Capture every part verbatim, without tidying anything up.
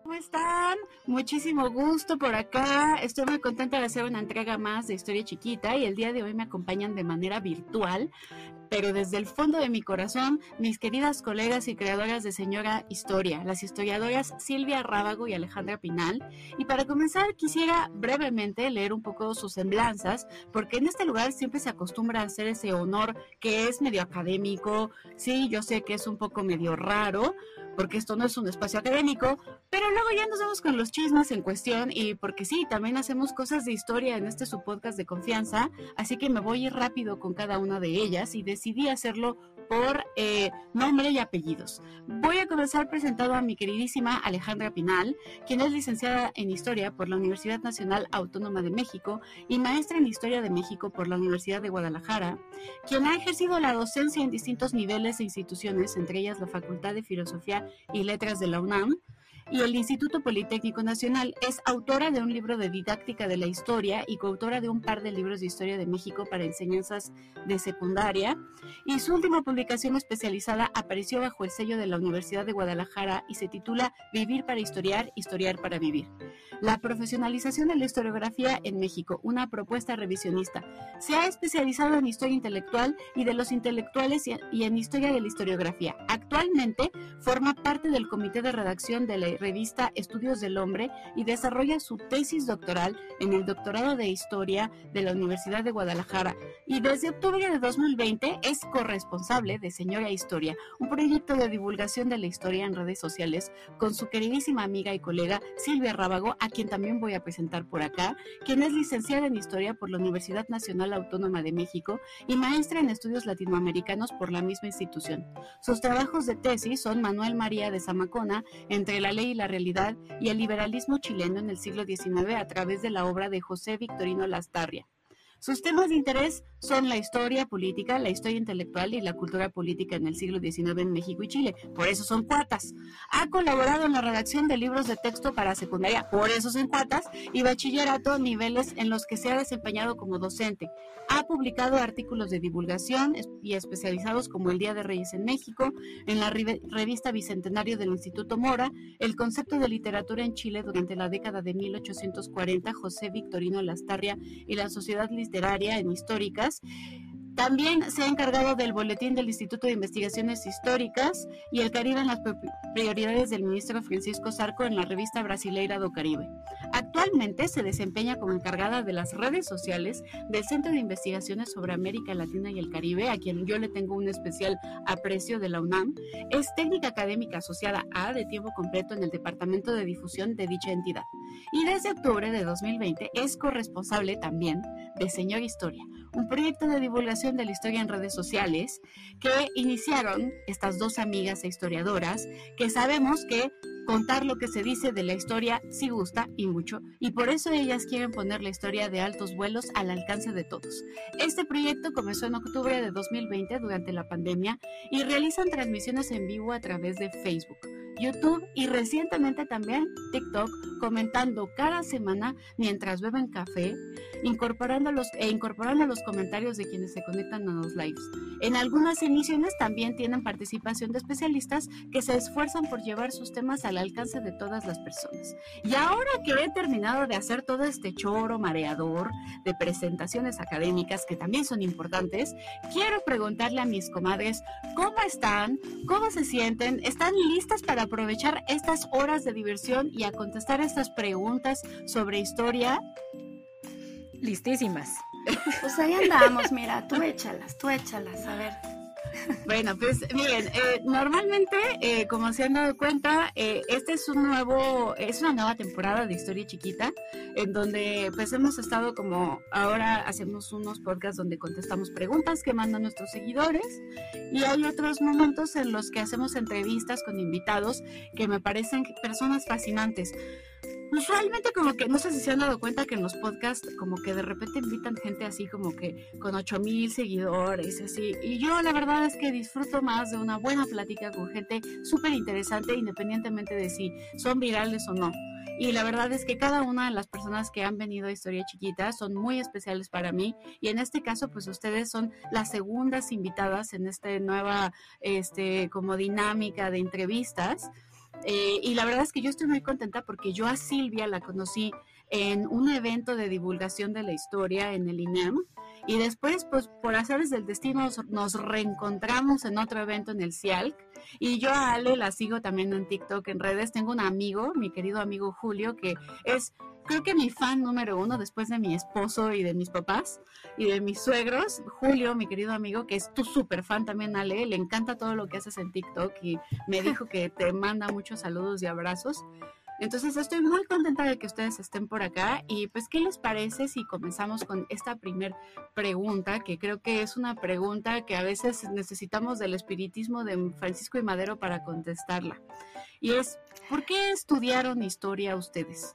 ¿Cómo están? Muchísimo gusto por acá. Estoy muy contenta de hacer una entrega más de Historia Chiquita y el día de hoy me acompañan de manera virtual, pero desde el fondo de mi corazón, mis queridas colegas y creadoras de Señora Historia, las historiadoras Silvia Rábago y Alejandra Pinal. Y para comenzar quisiera brevemente leer un poco sus semblanzas, porque en este lugar siempre se acostumbra a hacer ese honor que es medio académico. Sí, yo sé que es un poco medio raro, porque esto no es un espacio académico, pero luego ya nos vamos con los chismes en cuestión y porque sí, también hacemos cosas de historia en este su podcast de confianza, así que me voy a ir rápido con cada una de ellas y decidí hacerlo por eh, nombre y apellidos. Voy a comenzar presentando a mi queridísima Alejandra Pinal, quien es licenciada en Historia por la Universidad Nacional Autónoma de México y maestra en Historia de México por la Universidad de Guadalajara, quien ha ejercido la docencia en distintos niveles e instituciones, entre ellas la Facultad de Filosofía y Letras de la UNAM y el Instituto Politécnico Nacional. Es autora de un libro de didáctica de la historia y coautora de un par de libros de historia de México para enseñanzas de secundaria, y su última publicación especializada apareció bajo el sello de la Universidad de Guadalajara y se titula Vivir para historiar, historiar para vivir. La profesionalización de la historiografía en México, una propuesta revisionista. Se ha especializado en historia intelectual y de los intelectuales y en historia de la historiografía. Actualmente forma parte del comité de redacción de la revista Estudios del Hombre y desarrolla su tesis doctoral en el doctorado de Historia de la Universidad de Guadalajara, y desde octubre de dos mil veinte es corresponsable de Señora Historia, un proyecto de divulgación de la historia en redes sociales con su queridísima amiga y colega Silvia Rábago, a quien también voy a presentar por acá, quien es licenciada en Historia por la Universidad Nacional Autónoma de México y maestra en Estudios Latinoamericanos por la misma institución. Sus trabajos de tesis son Manuel María de Zamacona, Entre la ley y la realidad, y el liberalismo chileno en el siglo diecinueve a través de la obra de José Victorino Lastarria. Sus temas de interés son la historia política, la historia intelectual y la cultura política en el siglo diecinueve en México y Chile, por eso son cuatas. Ha colaborado en la redacción de libros de texto para secundaria, por eso son cuatas, y bachillerato, niveles en los que se ha desempeñado como docente. Ha publicado artículos de divulgación y especializados como El Día de Reyes en México, en la revista Bicentenario del Instituto Mora, El concepto de literatura en Chile durante la década de mil ochocientos cuarenta, José Victorino Lastarria y la Sociedad Literaria en Históricas. También se ha encargado del boletín del Instituto de Investigaciones Históricas y el Caribe en las prioridades del ministro Francisco Zarco en la revista Brasileira do Caribe. Actualmente se desempeña como encargada de las redes sociales del Centro de Investigaciones sobre América Latina y el Caribe, a quien yo le tengo un especial aprecio de la UNAM. Es técnica académica asociada A de tiempo completo en el Departamento de Difusión de dicha entidad. Y desde octubre de dos mil veinte es corresponsable también de Señora Historia, un proyecto de divulgación de la historia en redes sociales que iniciaron estas dos amigas e historiadoras que sabemos que contar lo que se dice de la historia sí gusta y mucho, y por eso ellas quieren poner la historia de altos vuelos al alcance de todos. Este proyecto comenzó en octubre de dos mil veinte durante la pandemia y realizan transmisiones en vivo a través de Facebook, YouTube y recientemente también TikTok, comentando cada semana mientras beben café, incorporando los, e incorporando los comentarios de quienes se conectan a los lives. En algunas emisiones también tienen participación de especialistas que se esfuerzan por llevar sus temas al alcance de todas las personas. Y ahora que he terminado de hacer todo este choro mareador de presentaciones académicas que también son importantes, quiero preguntarle a mis comadres cómo están, cómo se sienten, están listas para aprovechar estas horas de diversión y a contestar estas preguntas sobre historia. Listísimas. Pues ahí andamos, mira, tú échalas, tú échalas, a ver. Bueno, pues miren, eh, normalmente, eh, como se han dado cuenta, eh, este es un nuevo, es una nueva temporada de Historia Chiquita, en donde pues hemos estado como, ahora hacemos unos podcasts donde contestamos preguntas que mandan nuestros seguidores, y hay otros momentos en los que hacemos entrevistas con invitados que me parecen personas fascinantes. Usualmente como que, no sé si se han dado cuenta que en los podcasts como que de repente invitan gente así como que con ocho mil seguidores, así, y yo la verdad es que disfruto más de una buena plática con gente súper interesante, independientemente de si son virales o no. Y la verdad es que cada una de las personas que han venido a Historia Chiquita son muy especiales para mí, y en este caso pues ustedes son las segundas invitadas en esta nueva este como dinámica de entrevistas. Eh, y la verdad es que yo estoy muy contenta porque yo a Silvia la conocí en un evento de divulgación de la historia en el INAM, y después, pues por azares del destino, nos, nos reencontramos en otro evento en el CIALC, y yo a Ale la sigo también en TikTok, en redes. Tengo un amigo, mi querido amigo Julio, que es, creo que mi fan número uno después de mi esposo y de mis papás y de mis suegros. Julio, mi querido amigo, que es tu súper fan también, Ale, le encanta todo lo que haces en TikTok y me dijo que te manda muchos saludos y abrazos. Entonces estoy muy contenta de que ustedes estén por acá, y pues ¿qué les parece si comenzamos con esta primer pregunta, que creo que es una pregunta que a veces necesitamos del espiritismo de Francisco y Madero para contestarla? Y es, ¿por qué estudiaron historia ustedes?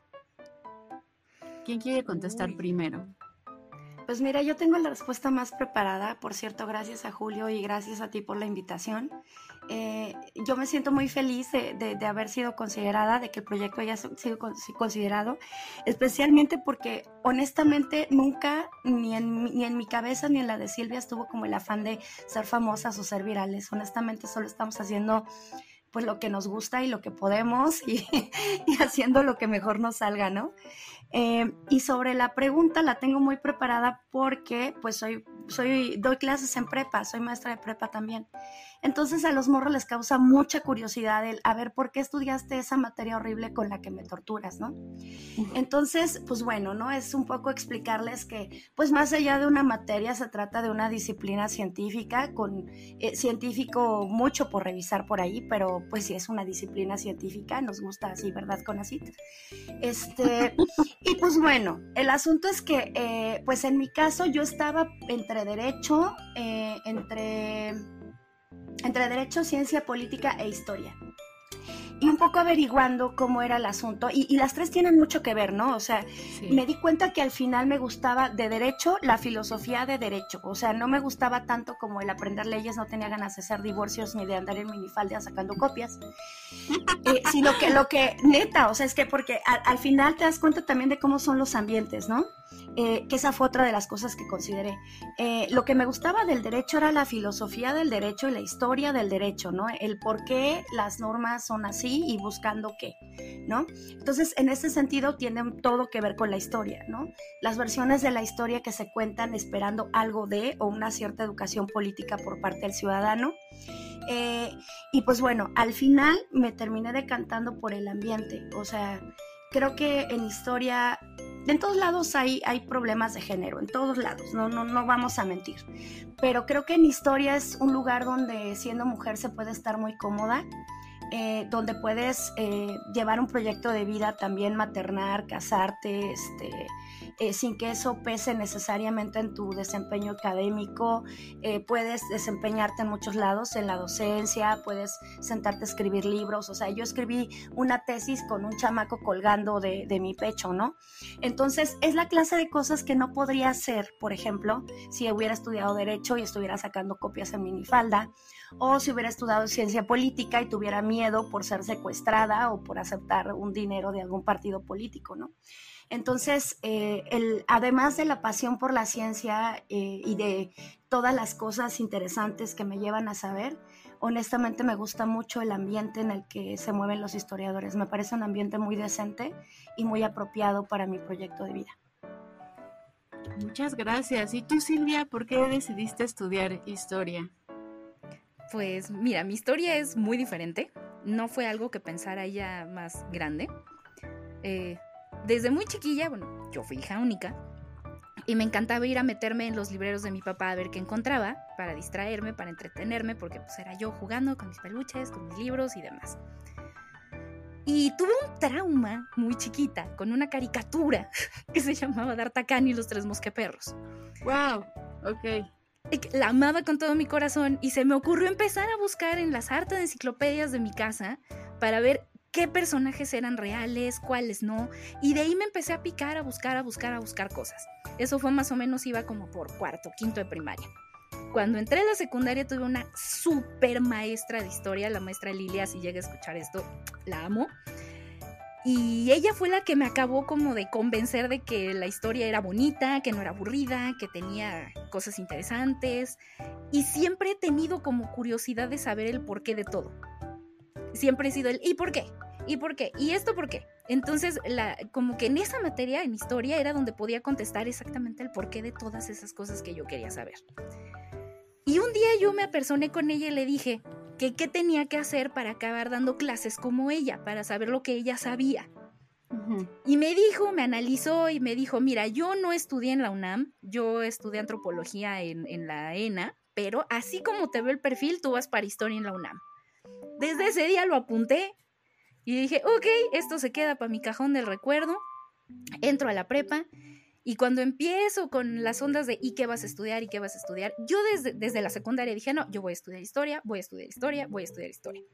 ¿Quién quiere contestar Uy. primero? Pues mira, yo tengo la respuesta más preparada, por cierto, gracias a Julio y gracias a ti por la invitación. Eh, yo me siento muy feliz de, de, de haber sido considerada, de que el proyecto haya sido considerado, especialmente porque honestamente nunca, ni en, ni en mi cabeza ni en la de Silvia, estuvo como el afán de ser famosas o ser virales. Honestamente solo estamos haciendo pues lo que nos gusta y lo que podemos, y, y haciendo lo que mejor nos salga, ¿no? Eh, y sobre la pregunta la tengo muy preparada porque pues soy, soy, doy clases en prepa, soy maestra de prepa también. Entonces a los morros les causa mucha curiosidad el, a ver, ¿por qué estudiaste esa materia horrible con la que me torturas, no? Entonces, pues bueno, ¿no? Es un poco explicarles que, pues más allá de una materia, se trata de una disciplina científica, con eh, científico mucho por revisar por ahí, pero pues sí es una disciplina científica, nos gusta así, ¿verdad, Conacit? Este, y pues bueno, el asunto es que, eh, pues en mi caso yo estaba entre derecho, eh, entre... entre Derecho, Ciencia Política e Historia. Y un poco averiguando cómo era el asunto, y, y las tres tienen mucho que ver, ¿no? O sea, sí. Me di cuenta que al final me gustaba de Derecho la filosofía de Derecho, o sea, no me gustaba tanto como el aprender leyes, no tenía ganas de hacer divorcios ni de andar en minifalda sacando copias, eh, sino que lo que, neta, o sea, es que porque al, al final te das cuenta también de cómo son los ambientes, ¿no? Eh, que esa fue otra de las cosas que consideré. Eh, lo que me gustaba del derecho era la filosofía del derecho y la historia del derecho, ¿no? El por qué las normas son así y buscando qué, ¿no? Entonces, en ese sentido, tienen todo que ver con la historia, ¿no? Las versiones de la historia que se cuentan esperando algo de o una cierta educación política por parte del ciudadano. Eh, y pues bueno, al final me terminé decantando por el ambiente, o sea, creo que en historia... En todos lados hay, hay problemas de género, en todos lados, no, no, no vamos a mentir. Pero creo que en historia es un lugar donde siendo mujer se puede estar muy cómoda, eh, donde puedes eh, llevar un proyecto de vida, también maternar, casarte, este, eh, sin que eso pese necesariamente en tu desempeño académico. Eh, puedes desempeñarte en muchos lados, en la docencia, puedes sentarte a escribir libros. O sea, yo escribí una tesis con un chamaco colgando de, de mi pecho, ¿no? Entonces, es la clase de cosas que no podría hacer, por ejemplo, si hubiera estudiado Derecho y estuviera sacando copias en minifalda, o si hubiera estudiado Ciencia Política y tuviera miedo por ser secuestrada o por aceptar un dinero de algún partido político, ¿no? Entonces, eh, el, además de la pasión por la ciencia eh, y de todas las cosas interesantes que me llevan a saber, honestamente me gusta mucho el ambiente en el que se mueven los historiadores. Me parece un ambiente muy decente y muy apropiado para mi proyecto de vida. Muchas gracias. ¿Y tú, Silvia, por qué decidiste estudiar historia? Pues mira, mi historia es muy diferente. No fue algo que pensara ya más grande. Eh, desde muy chiquilla, bueno, yo fui hija única y me encantaba ir a meterme en los libreros de mi papá a ver qué encontraba para distraerme, para entretenerme, porque pues era yo jugando con mis peluches, con mis libros y demás. Y tuve un trauma muy chiquita con una caricatura que se llamaba D'Artagnan y los tres mosqueperros. ¡Wow! Ok. La amaba con todo mi corazón y se me ocurrió empezar a buscar en las hartas enciclopedias de mi casa para ver qué personajes eran reales, cuáles no, y de ahí me empecé a picar, a buscar, a buscar, a buscar cosas. Eso fue más o menos, iba como por cuarto, quinto de primaria. Cuando entré a la secundaria tuve una súper maestra de historia, la maestra Lilia, si llega a escuchar esto, la amo. Y ella fue la que me acabó como de convencer de que la historia era bonita, que no era aburrida, que tenía cosas interesantes. Y siempre he tenido como curiosidad de saber el porqué de todo. siempre he sido el ¿y por qué? ¿Y por qué? ¿Y esto por qué? Entonces, la, como que en esa materia, en historia, era donde podía contestar exactamente el porqué de todas esas cosas que yo quería saber. Y un día yo me apersoné con ella y le dije que qué tenía que hacer para acabar dando clases como ella, para saber lo que ella sabía. Uh-huh. Y me dijo, me analizó y me dijo, mira, yo no estudié en la UNAM, yo estudié antropología en, en la ENA, pero así como te veo el perfil, tú vas para historia en la UNAM. Desde ese día lo apunté y dije, ok, esto se queda para mi cajón del recuerdo. Entro a la prepa y cuando empiezo con las ondas de ¿y qué vas a estudiar? ¿Y qué vas a estudiar? Yo desde, desde la secundaria dije, no, yo voy a estudiar historia, voy a estudiar historia, voy a estudiar historia.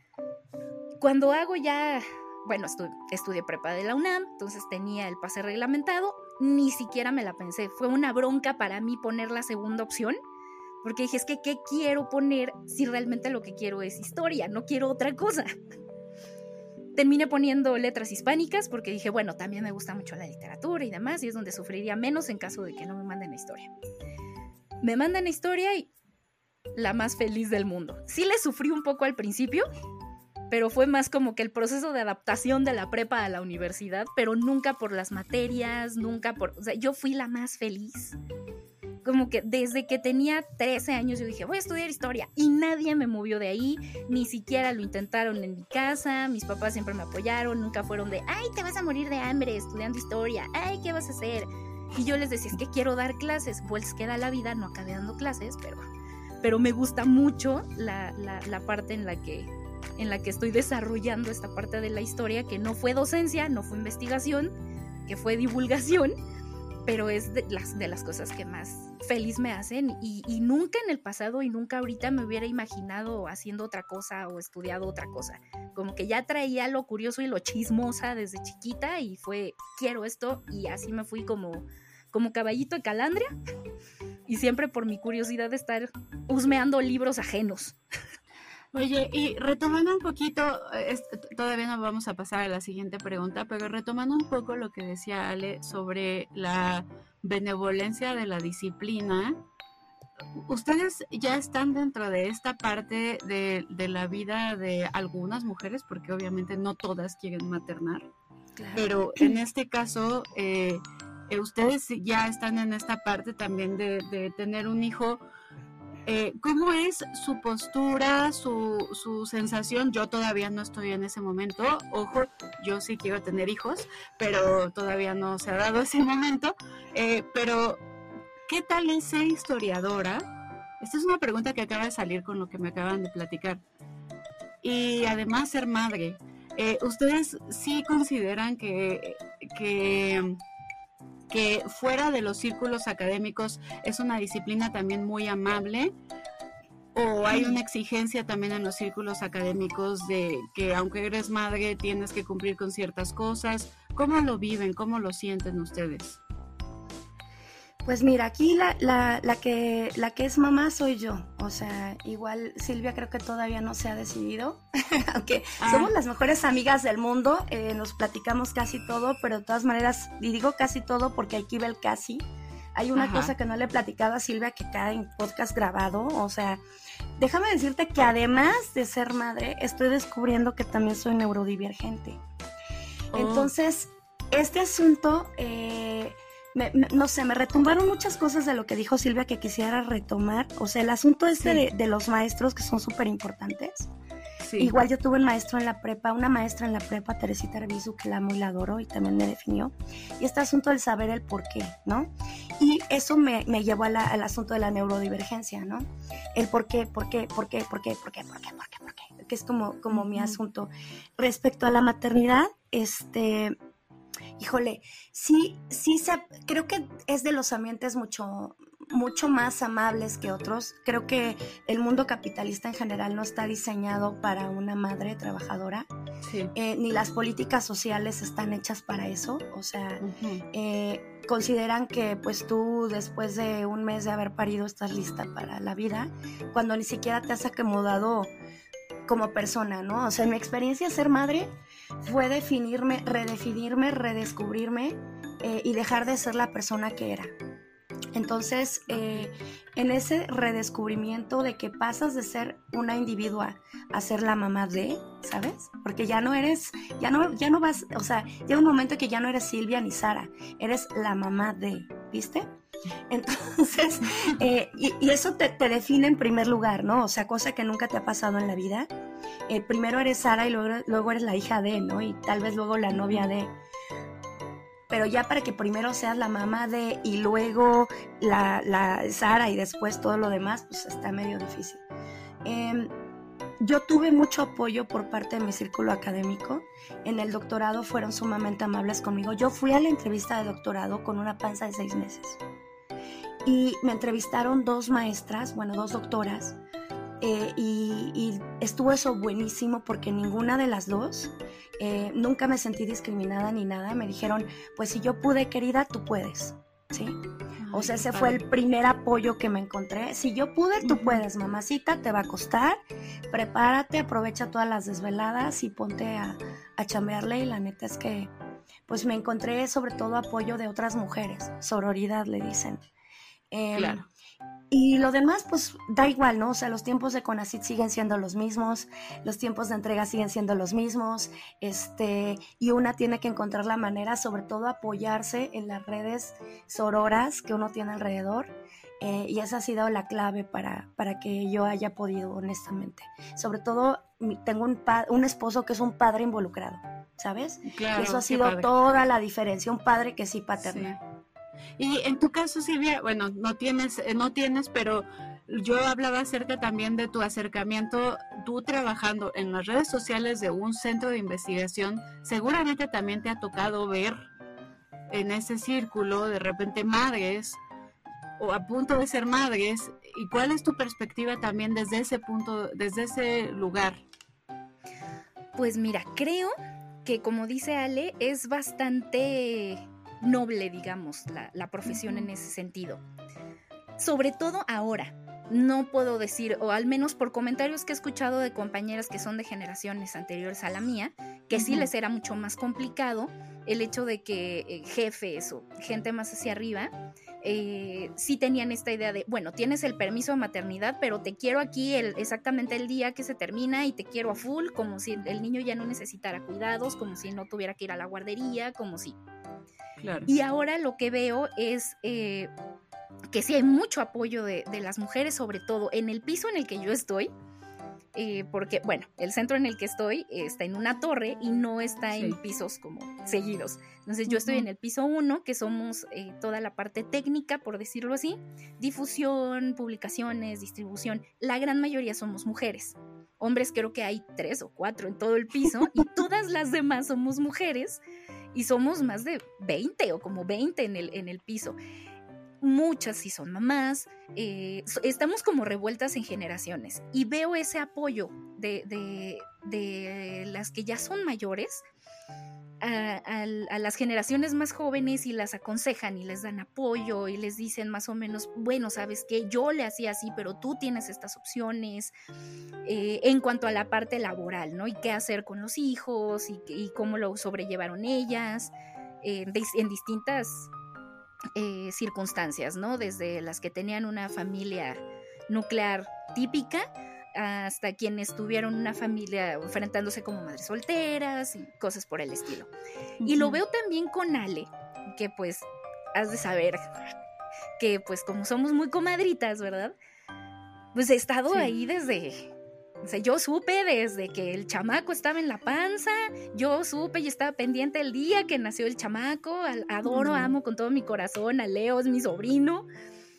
Cuando hago ya, bueno, estu- estudié prepa de la UNAM, entonces tenía el pase reglamentado, ni siquiera me la pensé. Fue una bronca para mí poner la segunda opción, porque dije, es que ¿qué quiero poner si realmente lo que quiero es historia? No quiero otra cosa. Terminé poniendo letras hispánicas porque dije, bueno, también me gusta mucho la literatura y demás, y es donde sufriría menos en caso de que no me manden a historia. Me mandan a historia y la más feliz del mundo. Sí le sufrí un poco al principio, pero fue más como que el proceso de adaptación de la prepa a la universidad, pero nunca por las materias, nunca por... O sea, yo fui la más feliz. Como que desde que tenía trece años yo dije, voy a estudiar historia, y nadie me movió de ahí, ni siquiera lo intentaron en mi casa, mis papás siempre me apoyaron, nunca fueron de, ay, te vas a morir de hambre estudiando historia, ay, ¿qué vas a hacer? Y yo les decía, es que quiero dar clases, pues queda la vida, no acabé dando clases, pero, pero me gusta mucho la, la, la parte en la que, en la que estoy desarrollando esta parte de la historia, que no fue docencia, no fue investigación, que fue divulgación, pero es de las, de las cosas que más feliz me hacen y, y nunca en el pasado y nunca ahorita me hubiera imaginado haciendo otra cosa o estudiado otra cosa. Como que ya traía lo curioso y lo chismosa desde chiquita y fue, quiero esto, y así me fui como, como caballito de calandria y siempre por mi curiosidad de estar husmeando libros ajenos. Oye, y retomando un poquito, es, todavía no vamos a pasar a la siguiente pregunta, pero retomando un poco lo que decía Ale sobre la benevolencia de la disciplina, ¿ustedes ya están dentro de esta parte de, de la vida de algunas mujeres? Porque obviamente no todas quieren maternar, claro. Pero en este caso, eh, ustedes ya están en esta parte también de, de tener un hijo. Eh, ¿Cómo es su postura, su, su sensación? Yo todavía no estoy en ese momento, ojo, yo sí quiero tener hijos, pero todavía no se ha dado ese momento, eh, pero ¿qué tal es ser historiadora? Esta es una pregunta que acaba de salir con lo que me acaban de platicar. Y además ser madre, eh, ¿ustedes sí consideran que... que que fuera de los círculos académicos es una disciplina también muy amable, o hay una exigencia también en los círculos académicos de que aunque eres madre tienes que cumplir con ciertas cosas? ¿Cómo lo viven? ¿Cómo lo sienten ustedes? Pues mira, aquí la, la, la, que, la que es mamá soy yo, o sea, igual Silvia creo que todavía no se ha decidido, aunque ah. somos las mejores amigas del mundo, eh, nos platicamos casi todo, pero de todas maneras, y digo casi todo porque aquí va el casi, hay una Ajá. cosa que no le he platicado a Silvia que cae en podcast grabado, o sea, déjame decirte que además de ser madre, estoy descubriendo que también soy neurodivergente, oh. entonces, este asunto... Eh, Me, me, no sé, me retumbaron muchas cosas de lo que dijo Silvia que quisiera retomar. O sea, el asunto este sí. de, de los maestros que son súper importantes. Sí. Igual yo tuve un maestro en la prepa, una maestra en la prepa, Teresita Arbizu, que la amo y la adoro y también me definió. Y este asunto del saber el por qué, ¿no? Y eso me, me llevó a la, al asunto de la neurodivergencia, ¿no? El por qué, por qué, por qué, por qué, por qué, por qué, por qué, por qué, que es como, como mm. mi asunto. Respecto a la maternidad, este... Híjole, sí, sí, se, creo que es de los ambientes mucho, mucho más amables que otros. Creo que el mundo capitalista en general no está diseñado para una madre trabajadora, sí. eh, ni las políticas sociales están hechas para eso. O sea, uh-huh. eh, consideran que pues tú después de un mes de haber parido estás lista para la vida, cuando ni siquiera te has acomodado como persona, ¿no? O sea, en mi experiencia ser madre fue definirme, redefinirme, redescubrirme eh, y dejar de ser la persona que era. Entonces, eh, en ese redescubrimiento de que pasas de ser una individua a ser la mamá de, ¿sabes? Porque ya no eres, ya no, ya no vas, o sea, llega un momento en que ya no eres Silvia ni Sara, eres la mamá de, ¿viste? Entonces, eh, y, y eso te, te define en primer lugar, ¿no? O sea, cosa que nunca te ha pasado en la vida. Eh, primero eres Sara y luego, luego eres la hija de, ¿no? Y tal vez luego la novia de. Pero ya para que primero seas la mamá de y luego la, la Sara y después todo lo demás, pues está medio difícil. Eh, yo tuve mucho apoyo por parte de mi círculo académico. En el doctorado fueron sumamente amables conmigo. Yo fui a la entrevista de doctorado con una panza de seis meses. Y me entrevistaron dos maestras, bueno, dos doctoras, eh, y, y estuvo eso buenísimo porque ninguna de las dos, eh, nunca me sentí discriminada ni nada. Me dijeron, pues si yo pude, querida, tú puedes, ¿sí? O sea, ese fue el primer apoyo que me encontré. Si yo pude, tú puedes, mamacita, te va a costar. Prepárate, aprovecha todas las desveladas y ponte a, a chambearle. Y la neta es que, pues me encontré sobre todo apoyo de otras mujeres. Sororidad le dicen. Eh, Claro. Y lo demás, pues da igual, ¿no? O sea, los tiempos de CONACYT siguen siendo los mismos, los tiempos de entrega siguen siendo los mismos, este, y una tiene que encontrar la manera, sobre todo, apoyarse en las redes sororas que uno tiene alrededor, eh, y esa ha sido la clave para, para que yo haya podido, honestamente. Sobre todo, mi- tengo un, pa- un esposo que es un padre involucrado, ¿sabes? Claro, Y eso ha qué sido padre. toda la diferencia, un padre que sí paterna. Sí. Y en tu caso, Silvia, bueno, no tienes, eh, no tienes, pero yo hablaba acerca también de tu acercamiento, tú trabajando en las redes sociales de un centro de investigación, seguramente también te ha tocado ver en ese círculo de repente madres o a punto de ser madres. ¿Y cuál es tu perspectiva también desde ese punto, desde ese lugar? Pues mira, creo que como dice Ale, es bastante noble, digamos, la, la profesión Ujú. en ese sentido. Sobre todo ahora. No puedo decir, o al menos por comentarios que he escuchado de compañeras que son de generaciones anteriores a la mía, que sí Ujú. les era mucho más complicado el hecho de que eh, jefes o gente más hacia arriba eh, sí tenían esta idea de, bueno, tienes el permiso de maternidad, pero te quiero aquí el, exactamente el día que se termina y te quiero a full, como si el niño ya no necesitara cuidados, como si no tuviera que ir a la guardería, como si... Claro. Y ahora lo que veo es eh, que sí hay mucho apoyo de, de las mujeres, sobre todo en el piso en el que yo estoy, eh, porque, bueno, el centro en el que estoy eh, está en una torre y no está Sí. en pisos como seguidos. Entonces yo estoy Ujú. en el piso uno, que somos eh, toda la parte técnica, por decirlo así, difusión, publicaciones, distribución. La gran mayoría somos mujeres. Hombres creo que hay tres o cuatro en todo el piso y todas las demás somos mujeres y somos más de veinte o como veinte en el, en el piso. Muchas sí son mamás, eh, so- estamos como revueltas en generaciones y veo ese apoyo de, de, de las que ya son mayores a, a, a las generaciones más jóvenes y las aconsejan y les dan apoyo y les dicen más o menos, bueno, sabes que yo le hacía así, pero tú tienes estas opciones eh, en cuanto a la parte laboral, ¿no? Y qué hacer con los hijos y, y cómo lo sobrellevaron ellas eh, de, en distintas eh, circunstancias, ¿no? Desde las que tenían una familia nuclear típica hasta quienes tuvieron una familia enfrentándose como madres solteras y cosas por el estilo. Y lo Ujú. veo también con Ale, que pues has de saber que pues como somos muy comadritas, ¿verdad? Pues he estado Sí. ahí desde... O sea, yo supe desde que el chamaco estaba en la panza, yo supe y estaba pendiente el día que nació el chamaco, al- adoro, Mm. amo con todo mi corazón a Leo, es mi sobrino,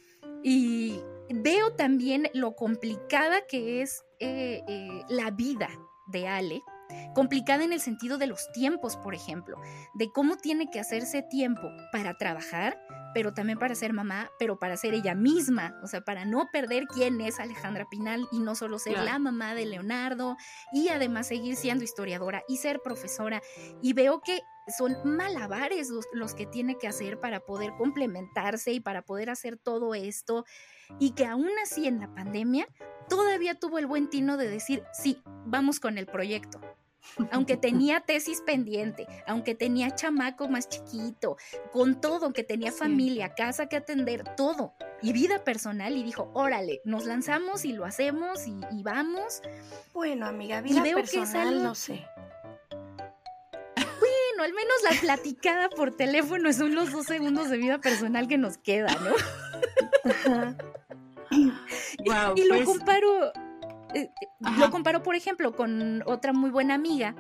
y veo también lo complicada que es eh, eh, la vida de Ale, complicada en el sentido de los tiempos, por ejemplo, de cómo tiene que hacerse tiempo para trabajar, pero también para ser mamá, pero para ser ella misma, o sea, para no perder quién es Alejandra Pinal y no solo ser Claro. la mamá de Leonardo y además seguir siendo historiadora y ser profesora. Y veo que son malabares los, los que tiene que hacer para poder complementarse y para poder hacer todo esto, y que aún así en la pandemia todavía tuvo el buen tino de decir, sí, vamos con el proyecto. Aunque tenía tesis pendiente, aunque tenía chamaco más chiquito, con todo, aunque tenía Sí. familia, casa que atender, todo, y vida personal, y dijo, órale, nos lanzamos y lo hacemos y, y vamos. Bueno, amiga, Y vida veo que es personal, algo no que- sé. Bueno, al menos la platicada por teléfono son los dos segundos de vida personal que nos queda, ¿no? Ajá. Wow, Y lo pues, comparo, eh, Ajá. lo comparo, por ejemplo, con otra muy buena amiga,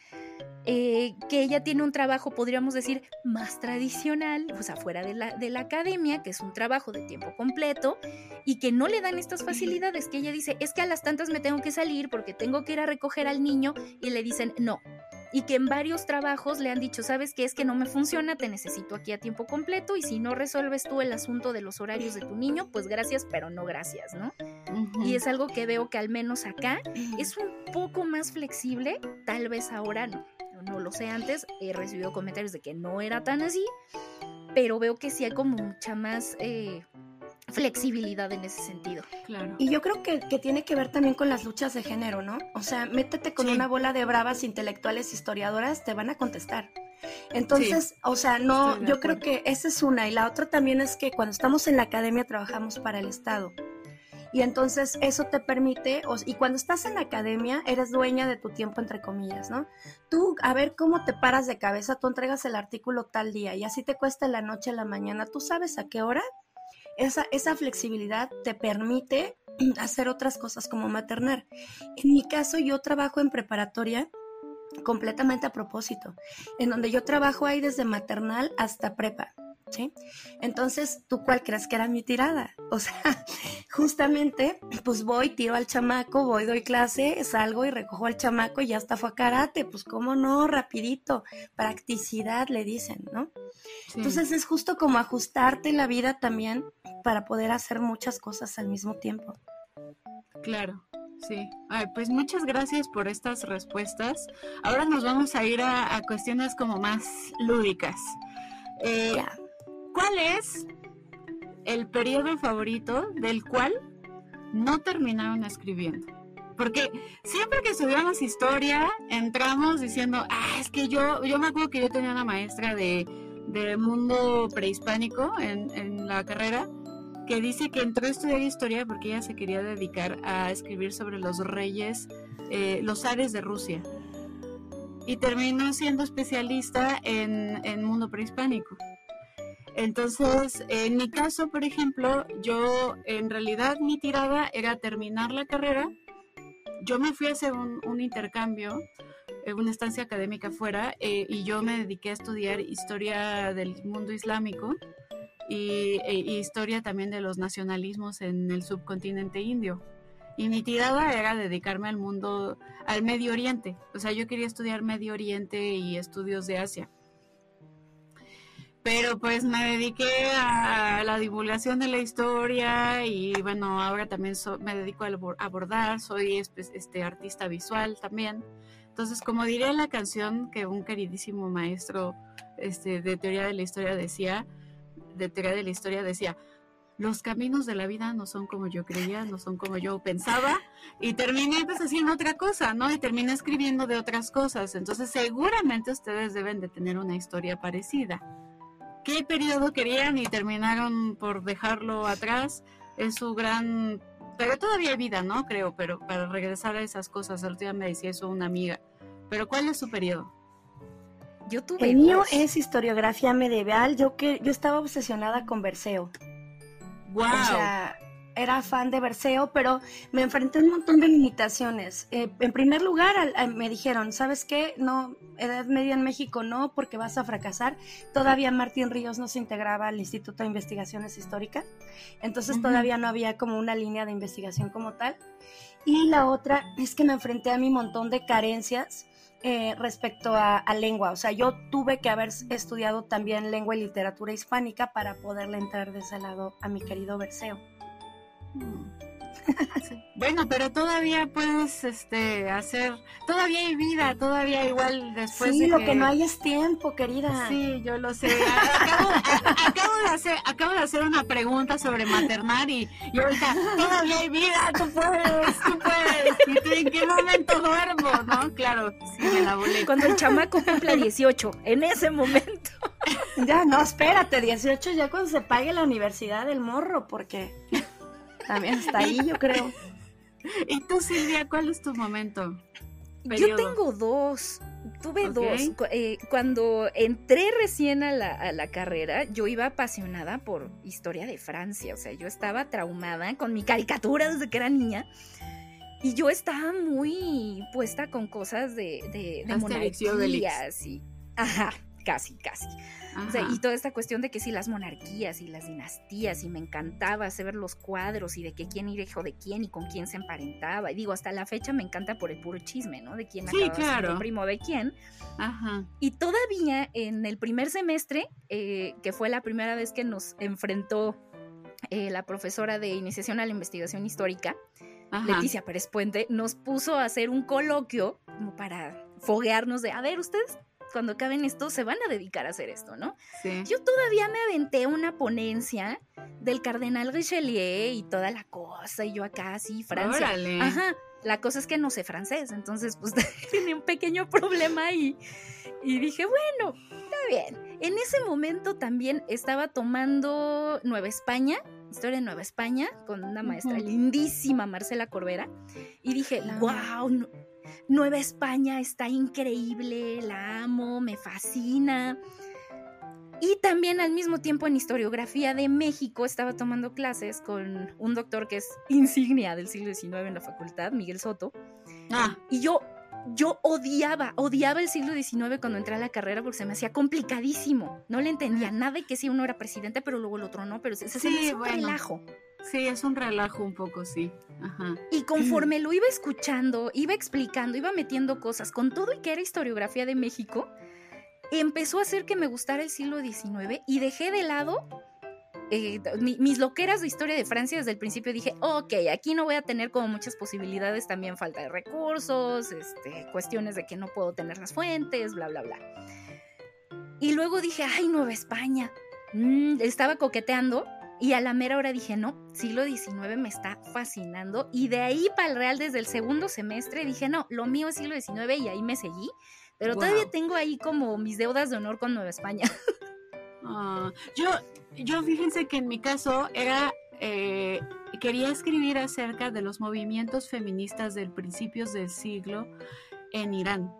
eh, que ella tiene un trabajo, podríamos decir, más tradicional, o sea, fuera de la, de la academia, que es un trabajo de tiempo completo, y que no le dan estas facilidades, que ella dice, es que a las tantas me tengo que salir porque tengo que ir a recoger al niño, y le dicen, no. Y que en varios trabajos le han dicho, ¿sabes qué? Es que no me funciona, te necesito aquí a tiempo completo, y si no resuelves tú el asunto de los horarios de tu niño, pues gracias, pero no gracias, ¿no? ujú. Y es algo que veo que al menos acá es un poco más flexible, tal vez ahora no, no lo sé antes, he recibido comentarios de que no era tan así, pero veo que sí hay como mucha más eh, flexibilidad en ese sentido. Claro. Y yo creo que, que tiene que ver también con las luchas de género, ¿no? O sea, métete con Sí. una bola de bravas intelectuales historiadoras, te van a contestar. Entonces, o sea, no, estoy de yo creo acuerdo. que esa es una. Y la otra también es que cuando estamos en la academia trabajamos para el Estado. Y entonces eso te permite, o- y cuando estás en la academia eres dueña de tu tiempo, entre comillas, ¿no? Tú, a ver cómo te paras de cabeza, tú entregas el artículo tal día y así te cuesta la noche a la mañana, ¿tú sabes a qué hora? Esa, esa flexibilidad te permite hacer otras cosas como maternar. En mi caso, yo trabajo en preparatoria completamente a propósito, en donde yo trabajo ahí desde maternal hasta prepa, ¿sí? Entonces, ¿tú cuál crees que era mi tirada? O sea, justamente, pues voy, tiro al chamaco, voy, doy clase, salgo y recojo al chamaco y ya hasta fue a karate, pues cómo no, rapidito, practicidad le dicen, ¿no? Sí. Entonces es justo como ajustarte la vida también para poder hacer muchas cosas al mismo tiempo. Claro, sí. Ay, pues muchas gracias por estas respuestas. Ahora nos vamos a ir a, a cuestiones como más lúdicas. Eh, Ya. ¿Cuál es el periodo favorito del cual no terminaron escribiendo? Porque siempre que estudiamos historia, entramos diciendo, ah, es que yo, yo me acuerdo que yo tenía una maestra de, de mundo prehispánico en, en la carrera, que dice que entró a estudiar historia porque ella se quería dedicar a escribir sobre los reyes, eh, los zares de Rusia. Y terminó siendo especialista en, en mundo prehispánico. Entonces, en mi caso, por ejemplo, yo en realidad mi tirada era terminar la carrera. Yo me fui a hacer un, un intercambio, eh, una estancia académica fuera, eh, y yo me dediqué a estudiar historia del mundo islámico y, e, y historia también de los nacionalismos en el subcontinente indio. Y mi tirada era dedicarme al mundo, al Medio Oriente. O sea, yo quería estudiar Medio Oriente y estudios de Asia. Pero pues me dediqué a la divulgación de la historia y bueno, ahora también so, me dedico a bordar, soy este artista visual también. Entonces, como diría la canción que un queridísimo maestro este, de teoría de la historia decía, de teoría de la historia decía, los caminos de la vida no son como yo creía, no son como yo pensaba, y terminé pues haciendo otra cosa, ¿no? Y terminé escribiendo de otras cosas. Entonces, seguramente ustedes deben de tener una historia parecida. ¿Qué periodo querían y terminaron por dejarlo atrás? Es su gran... Pero todavía hay vida, ¿no? Creo, pero para regresar a esas cosas, el otro día me decía eso una amiga. ¿Pero cuál es su periodo? Yo tuve El mío dos. es historiografía medieval. Yo que yo estaba obsesionada con Berceo. ¡Wow! O sea, era fan de Berceo, pero me enfrenté a un montón de limitaciones. Eh, en primer lugar, al, al, me dijeron, ¿sabes qué? No, Edad Media en México no, porque vas a fracasar. Todavía Martín Ríos no se integraba al Instituto de Investigaciones Históricas, entonces uh-huh. todavía no había como una línea de investigación como tal. Y la otra es que me enfrenté a mi montón de carencias eh, respecto a, a lengua. O sea, yo tuve que haber estudiado también lengua y literatura hispánica para poderle entrar de ese lado a mi querido Berceo. Sí. Bueno, pero todavía puedes este hacer, todavía hay vida, todavía igual después sí, de lo que... que no hay es tiempo, querida. Sí, yo lo sé. Acabo, a, acabo de hacer, acabo de hacer una pregunta sobre maternar y, y ahorita todavía hay vida, tú puedes, tú puedes. ¿Y tú en qué momento duermo? ¿No? Claro, sí, me la volé. Cuando el chamaco cumpla dieciocho, en ese momento. Ya, no, espérate, dieciocho ya cuando se pague la universidad del morro, porque también está ahí, yo creo. ¿Y tú, Silvia, cuál es tu momento? Periodo. Yo tengo dos, tuve okay. dos. Eh, cuando entré recién a la, a la carrera, yo iba apasionada por historia de Francia, o sea, yo estaba traumada con mi caricatura desde que era niña, y yo estaba muy puesta con cosas de, de, de monarquías y... Ajá, casi, casi. O sea, y toda esta cuestión de que sí, las monarquías y las dinastías, y me encantaba hacer los cuadros y de que quién era hijo de quién y con quién se emparentaba. Y digo, hasta la fecha me encanta por el puro chisme, ¿no? De quién sí, acaba claro. siendo primo de quién. Ajá. Y todavía en el primer semestre, eh, que fue la primera vez que nos enfrentó eh, la profesora de iniciación a la investigación histórica, Ajá. Leticia Pérez Puente, nos puso a hacer un coloquio como para foguearnos de, a ver, ustedes cuando acaben esto se van a dedicar a hacer esto, ¿no? Sí. Yo todavía me aventé una ponencia del cardenal Richelieu y toda la cosa, y yo acá así, Francia. ¡Órale! Ajá, la cosa es que no sé francés, entonces pues tenía un pequeño problema ahí, y dije, bueno, está bien. En ese momento también estaba tomando Nueva España, historia de Nueva España, con una maestra uh-huh. lindísima, Marcela Corbera, y dije, wow, no, Nueva España está increíble, la amo, me fascina. Y también al mismo tiempo en historiografía de México estaba tomando clases con un doctor que es insignia del siglo diecinueve en la facultad, Miguel Soto. Ah. Y yo, yo odiaba, odiaba el siglo diecinueve cuando entré a la carrera porque se me hacía complicadísimo. No le entendía nada de que si uno era presidente, pero luego el otro no, pero se, se sí, me hacía un bueno. relajo. Sí, es un relajo un poco, sí. Ajá. Y conforme lo iba escuchando, iba explicando, iba metiendo cosas, con todo y que era historiografía de México, empezó a hacer que me gustara el siglo diecinueve y dejé de lado eh, mi, mis loqueras de historia de Francia. Desde el principio dije, ok, aquí no voy a tener como muchas posibilidades, también falta de recursos, este, cuestiones de que no puedo tener las fuentes, bla, bla, bla. Y luego dije, ay, Nueva España, mm, estaba coqueteando. Y a la mera hora dije, no, siglo diecinueve me está fascinando. Y de ahí para el Real, desde el segundo semestre, dije, no, lo mío es siglo diecinueve, y ahí me seguí. Pero wow. todavía tengo ahí como mis deudas de honor con Nueva España. Uh, yo, yo fíjense que en mi caso era, eh, quería escribir acerca de los movimientos feministas del principios del siglo en Irán.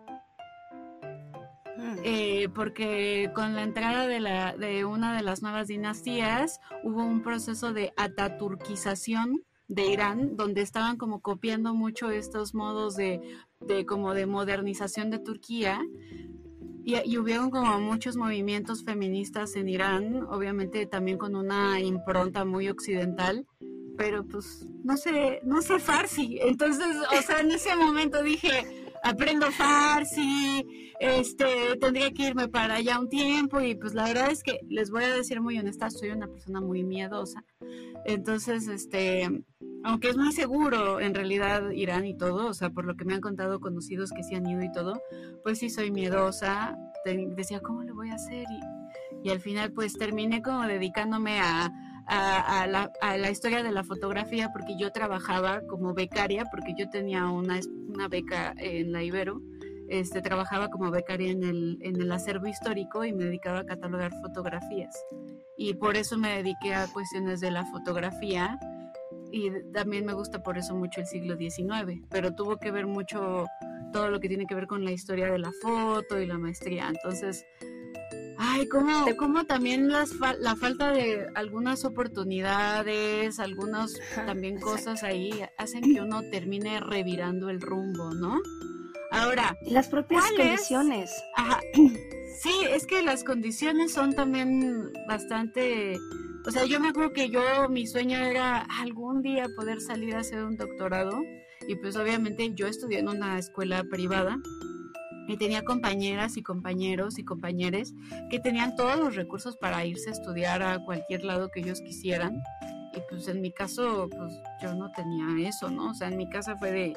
Eh, porque con la entrada de, la, de una de las nuevas dinastías hubo un proceso de ataturquización de Irán, donde estaban como copiando mucho estos modos de, de como de modernización de Turquía, y, y hubieron como muchos movimientos feministas en Irán, obviamente también con una impronta muy occidental, pero pues no sé, no sé farsi. Entonces, o sea, en ese momento dije, aprendo farsi, este, tendría que irme para allá un tiempo, y pues la verdad es que les voy a decir muy honesta, soy una persona muy miedosa. Entonces, este, aunque es muy seguro en realidad Irán y todo, o sea, por lo que me han contado conocidos que sí han ido y todo, pues sí soy miedosa. Decía, ¿cómo le voy a hacer? Y, y al final pues terminé como dedicándome a A, a, la, a la historia de la fotografía, porque yo trabajaba como becaria, porque yo tenía una, una beca en la Ibero, este, trabajaba como becaria en el, en el acervo histórico y me dedicaba a catalogar fotografías, y por eso me dediqué a cuestiones de la fotografía, y también me gusta por eso mucho el siglo diecinueve, pero tuvo que ver mucho todo lo que tiene que ver con la historia de la foto y la maestría. Entonces, ay, cómo, cómo también las fa- la falta de algunas oportunidades, algunas también cosas ahí hacen que uno termine revirando el rumbo, ¿no? Ahora, las propias condiciones. Ajá. Sí, es que las condiciones son también bastante... O sea, yo me acuerdo que yo, mi sueño era algún día poder salir a hacer un doctorado, y pues obviamente yo estudié en una escuela privada, y tenía compañeras y compañeros y compañeres que tenían todos los recursos para irse a estudiar a cualquier lado que ellos quisieran, y pues en mi caso, pues yo no tenía eso, ¿no? O sea, en mi casa fue de,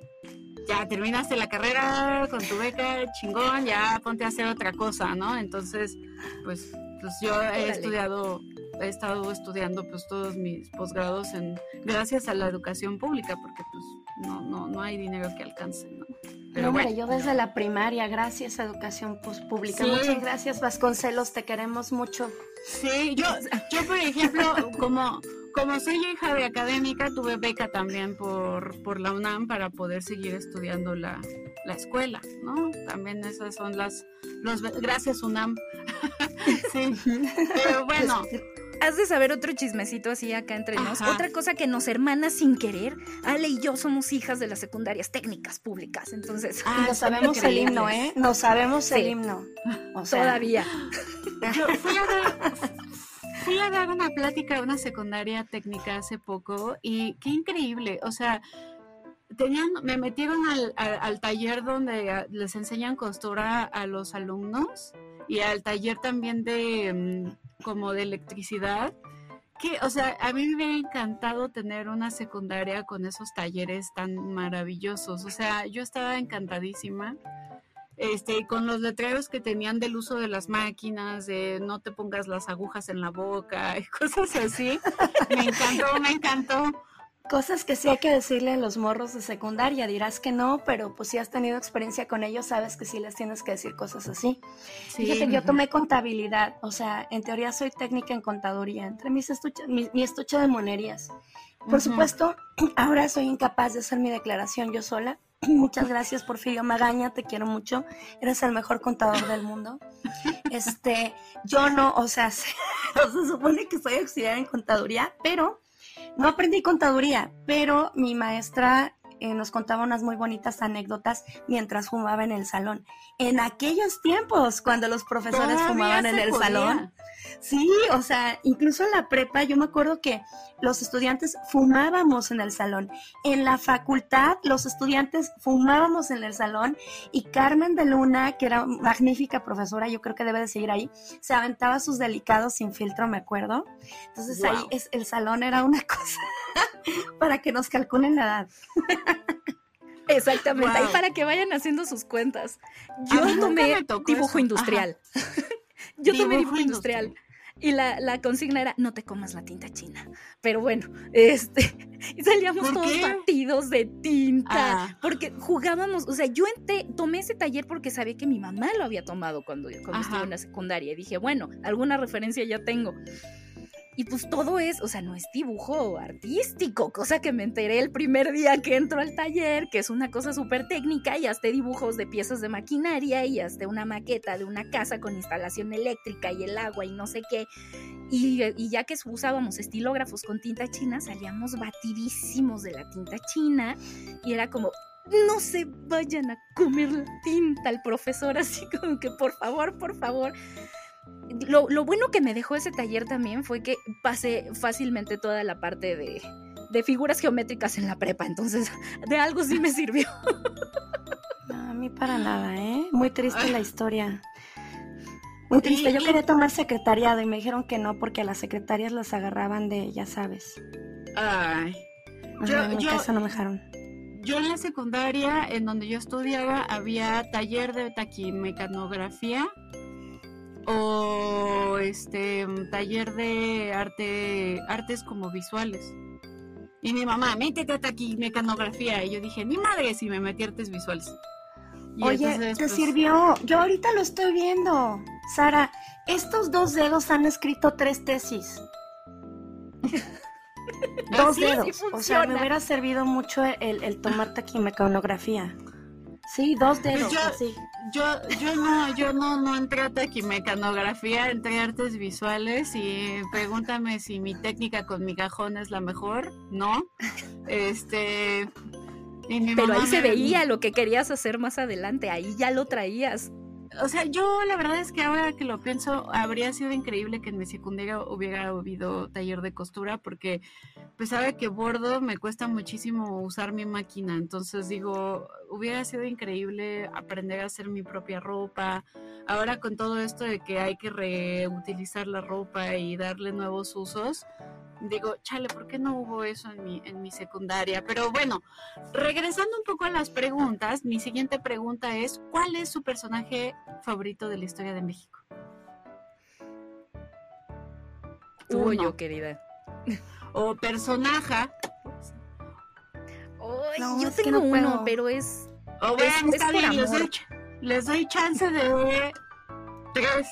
ya terminaste la carrera con tu beca, chingón, ya ponte a hacer otra cosa, ¿no? Entonces, pues, pues yo he Órale. estudiado, he estado estudiando pues todos mis posgrados en, gracias a la educación pública, porque pues no, no, no hay dinero que alcance, ¿no? Pero no, bueno. hombre, yo desde la primaria, gracias a educación pues, pública. Sí. Muchas gracias, Vasconcelos, te queremos mucho. Sí, yo, yo por ejemplo, como, como soy hija de académica, tuve beca también por, por la UNAM para poder seguir estudiando la, la escuela, ¿no? También esas son las, los, gracias UNAM. Sí, pero bueno. Has de saber otro chismecito así acá entre nos. Ajá. Otra cosa que nos hermana sin querer. Ale y yo somos hijas de las secundarias técnicas públicas. Entonces, Ah, y nos son sabemos el increíbles. himno, ¿eh? Nos sabemos Sí. el himno. O sea, todavía. Yo fui a dar, fui a dar una plática a una secundaria técnica hace poco y qué increíble, o sea, tenían, me metieron al, al, al taller donde les enseñan costura a los alumnos y al taller también de um, como de electricidad. Que, o sea, a mí me hubiera encantado tener una secundaria con esos talleres tan maravillosos. O sea, yo estaba encantadísima. Este, con los letreros que tenían del uso de las máquinas, de no te pongas las agujas en la boca y cosas así. Me encantó, me encantó. cosas que sí hay que decirle a los morros de secundaria. Dirás que no, pero pues si has tenido experiencia con ellos, sabes que sí les tienes que decir cosas así. Sí. Fíjate que yo tomé contabilidad, o sea, en teoría soy técnica en contaduría, entre mis estuches, mi, mi estuche de monerías. Por Ujú. supuesto, ahora soy incapaz de hacer mi declaración yo sola. Muchas gracias, Porfirio Magaña, te quiero mucho. Eres el mejor contador del mundo. Este, yo no, o sea, se, se supone que soy auxiliar en contaduría, pero no aprendí contaduría, pero mi maestra eh, nos contaba unas muy bonitas anécdotas mientras fumaba en el salón. En aquellos tiempos, cuando los profesores Todavía fumaban en se el podía. salón. Sí, o sea, incluso en la prepa yo me acuerdo que los estudiantes fumábamos en el salón. En la facultad los estudiantes fumábamos en el salón y Carmen de Luna, que era magnífica profesora, yo creo que debe de seguir ahí, se aventaba sus delicados sin filtro, me acuerdo. Entonces Wow. ahí es, el salón era una cosa para que nos calculen la edad. Exactamente, Wow. ahí para que vayan haciendo sus cuentas. A Yo mí nunca tomé me tocó dibujo eso. industrial. Yo tomé Dibujo dibujo industrial. Y la, la consigna era, no te comas la tinta china. Pero bueno, este, y salíamos ¿Por todos qué? batidos de tinta. Ah. Porque jugábamos, o sea, yo entré, tomé ese taller porque sabía que mi mamá lo había tomado cuando, cuando Ajá. estuve en la secundaria. Y dije, bueno, alguna referencia ya tengo. Y pues todo es, o sea, no es dibujo artístico, cosa que me enteré el primer día que entro al taller, que es una cosa súper técnica, y hasta dibujos de piezas de maquinaria, y hasta una maqueta de una casa con instalación eléctrica y el agua y no sé qué. Y, y ya que usábamos estilógrafos con tinta china, salíamos batidísimos de la tinta china, y era como, no se vayan a comer la tinta, el profesor así como que por favor, por favor. Lo, lo bueno que me dejó ese taller también fue que pasé fácilmente toda la parte de, de figuras geométricas en la prepa, entonces de algo sí me sirvió. No, a mí para nada, ¿eh? Muy triste la historia. Muy triste. Y- Yo quería tomar secretariado y me dijeron que no porque a las secretarias las agarraban de, ya sabes. Ay. Ajá, Yo- en mi yo- casa no me dejaron. Yo en la secundaria, en donde yo estudiaba, había taller de taquimecanografía o este taller de arte, artes como visuales. Y mi mamá, métete a taquimecanografía. Y yo dije, ni madre si me metí a artes visuales. Y Oye, entonces, te pues, sirvió. Yo ahorita lo estoy viendo. Sara, estos dos dedos han escrito tres tesis. Dos ¿sí? dedos. sí O sea, funciona. me hubiera servido mucho el, el tomar taquimecanografía. Sí, dos dedos, yo- así. Yo, yo no, yo no, no entré a taquimecanografía, entré a artes visuales y pregúntame si mi técnica con mi cajón es la mejor, ¿no? Este, y mi Pero mamá ahí se me- veía lo que querías hacer más adelante, ahí ya lo traías. O sea, yo la verdad es que ahora que lo pienso, habría sido increíble que en mi secundaria hubiera habido taller de costura porque pues sabe que bordo me cuesta muchísimo usar mi máquina, entonces digo, hubiera sido increíble aprender a hacer mi propia ropa. Ahora con todo esto de que hay que reutilizar la ropa y darle nuevos usos, digo, chale, ¿por qué no hubo eso en mi, en mi secundaria? Pero bueno, regresando un poco a las preguntas, mi siguiente pregunta es, ¿cuál es su personaje favorito de la historia de México? Uy, yo, querida. O personaje. Uy, No, yo es que tengo no uno, puedo. pero es... O bueno, es está por bien, les amor. doy, ch- les doy chance de tres.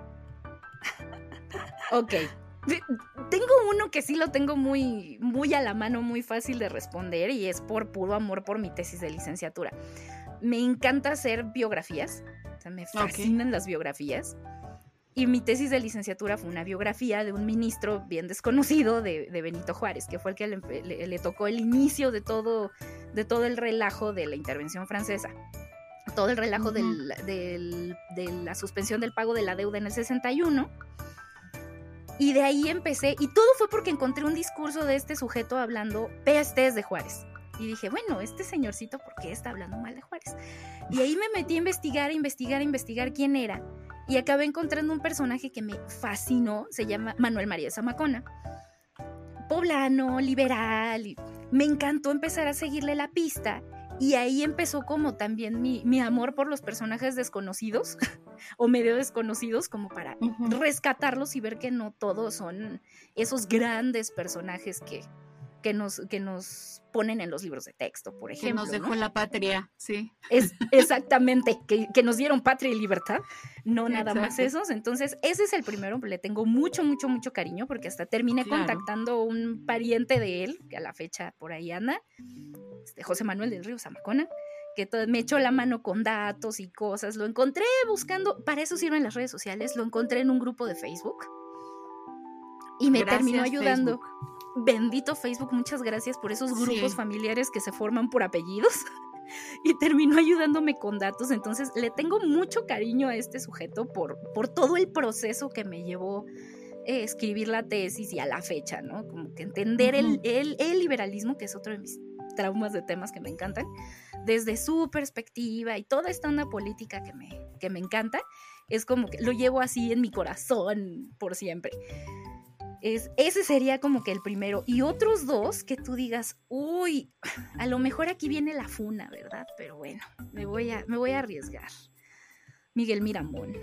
Ok. Tengo uno que sí lo tengo muy, muy a la mano, muy fácil de responder, y es por puro amor por mi tesis de licenciatura. Me encanta hacer biografías, o sea, me fascinan las biografías. Y mi tesis de licenciatura fue una biografía de un ministro bien desconocido de, de Benito Juárez, que fue el que le, le, le tocó el inicio de todo, de todo el relajo de la intervención francesa. Todo el relajo uh-huh. del, del, de la suspensión del pago de la deuda en el sesenta y uno. Y de ahí empecé, y todo fue porque encontré un discurso de este sujeto hablando pestes de Juárez. Y dije, bueno, este señorcito, ¿por qué está hablando mal de Juárez? Y ahí me metí a investigar, a investigar, a investigar quién era. Y acabé encontrando un personaje que me fascinó, se llama Manuel María Zamacona. Poblano, liberal, y me encantó empezar a seguirle la pista. Y ahí empezó como también mi, mi amor por los personajes desconocidos o medio desconocidos, como para uh-huh. rescatarlos y ver que no todos son esos grandes personajes que, que, nos, que nos ponen en los libros de texto, por ejemplo. Que nos dejó, ¿no?, la patria, sí. Es exactamente, que, que nos dieron patria y libertad, no nada Exacto. más esos. Entonces ese es el primero, le tengo mucho, mucho, mucho cariño, porque hasta terminé claro. contactando un pariente de él, que a la fecha por ahí anda, este, José Manuel del Río Zamacona, que todo, me echó la mano con datos y cosas. Lo encontré buscando, para eso sirven las redes sociales, lo encontré en un grupo de Facebook y me gracias, terminó ayudando. Facebook. Bendito Facebook, muchas gracias por esos grupos sí. familiares que se forman por apellidos y terminó ayudándome con datos. Entonces le tengo mucho cariño a este sujeto por, por todo el proceso que me llevó eh, escribir la tesis y a la fecha, ¿no? Como que entender uh-huh. el, el, el liberalismo, que es otro de mis traumas de temas que me encantan, desde su perspectiva y toda esta onda política que me, que me encanta, es como que lo llevo así en mi corazón por siempre. Es, ese sería como que el primero. Y otros dos que tú digas, uy, a lo mejor aquí viene la funa, ¿verdad? Pero bueno, me voy a, me voy a arriesgar. Miguel Miramón.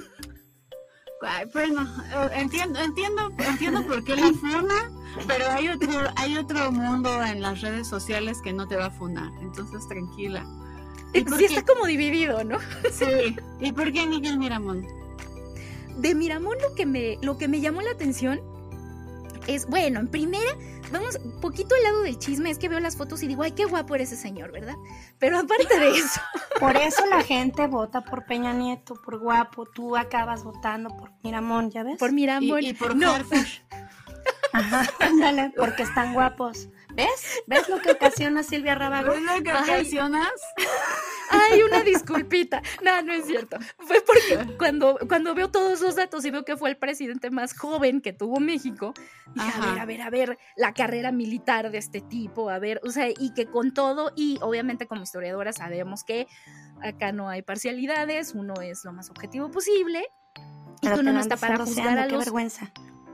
Ay, bueno, entiendo, entiendo, entiendo por qué la funa, pero hay otro, hay otro mundo en las redes sociales que no te va a funar, entonces tranquila. Sí, qué? Está como dividido, ¿no? Sí. ¿Y por qué Miguel Miramón? De Miramón lo que me, lo que me llamó la atención es, bueno, en primera, vamos un poquito al lado del chisme, es que veo las fotos y digo, ay, qué guapo era ese señor, ¿verdad? Pero aparte de eso... Por eso la gente vota por Peña Nieto, por guapo, tú acabas votando por Miramón, ¿ya ves? Por Miramón. Y, y por no. Ajá, ándale, porque están guapos. ¿Ves? ¿Ves lo que ocasiona Silvia Rábago? ¿Ves lo que ocasionas? Ay, una disculpita. No, no es cierto. Fue porque cuando, cuando veo todos los datos y veo que fue el presidente más joven que tuvo México, dije, Ajá. a ver, a ver, a ver, la carrera militar de este tipo, a ver, o sea, y que con todo, y obviamente como historiadora sabemos que acá no hay parcialidades, uno es lo más objetivo posible, pero y que uno no está para juzgar a los... Qué vergüenza.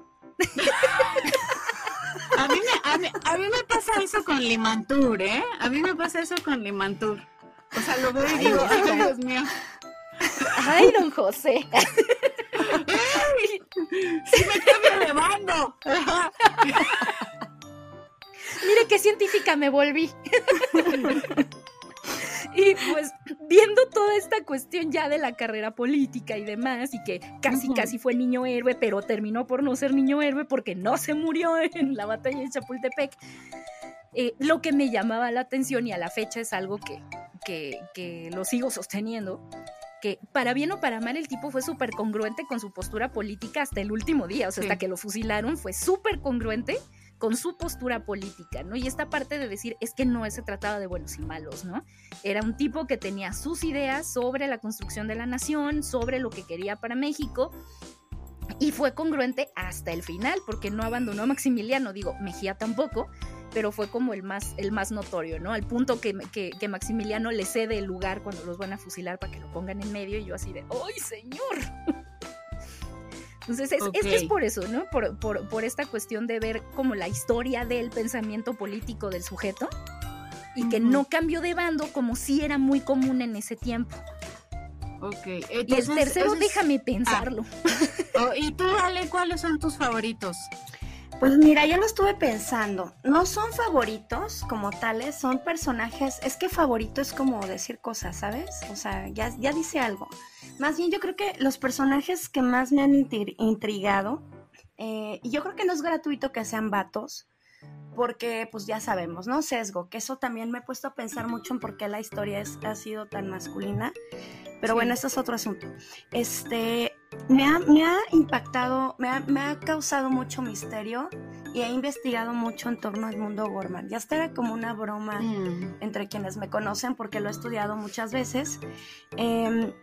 A mí, me, a, mí, a mí me pasa eso con Limantur, ¿eh? A mí me pasa eso con Limantur. O sea, lo veo y digo, ay, Dios mío. Ay, don José. ¡Ay! ¡Sí me cambio de bando! Mire qué científica me volví. Y pues viendo toda esta cuestión ya de la carrera política y demás, y que casi uh-huh. casi fue niño héroe, pero terminó por no ser niño héroe porque no se murió en la batalla de Chapultepec, eh, lo que me llamaba la atención, y a la fecha es algo que, que, que lo sigo sosteniendo, que para bien o para mal el tipo fue súper congruente con su postura política hasta el último día, o sea, sí. hasta que lo fusilaron fue súper congruente con su postura política, ¿no? Y esta parte de decir, es que no se trataba de buenos y malos, ¿no? Era un tipo que tenía sus ideas sobre la construcción de la nación, sobre lo que quería para México, y fue congruente hasta el final, porque no abandonó a Maximiliano, digo, Mejía tampoco, pero fue como el más, el más notorio, ¿no? Al punto que, que, que Maximiliano le cede el lugar cuando los van a fusilar para que lo pongan en medio, y yo así de, ¡ay, señor! Entonces es, Okay. es que es por eso, ¿no? Por, por, por esta cuestión de ver como la historia del pensamiento político del sujeto y que Ujú. no cambió de bando como sí era muy común en ese tiempo. Ok. Y el Entonces, tercero, ese es- déjame pensarlo. Oh, ¿y tú, Ale, cuáles son tus favoritos? Pues mira, yo lo estuve pensando. No son favoritos como tales, son personajes. Es que favorito es como decir cosas, ¿sabes? O sea, ya, ya dice algo. Más bien, yo creo que los personajes que más me han intri- intrigado, eh, y yo creo que no es gratuito que sean vatos, porque pues ya sabemos, ¿no? Sesgo, que eso también me he puesto a pensar mucho en por qué la historia es, ha sido tan masculina. Pero Sí. bueno, eso es otro asunto. Este, me ha, me ha impactado, me ha, me ha causado mucho misterio y he investigado mucho en torno a Edmundo Gorman. Ya esta era como una broma Mm, entre quienes me conocen porque lo he estudiado muchas veces. Eh,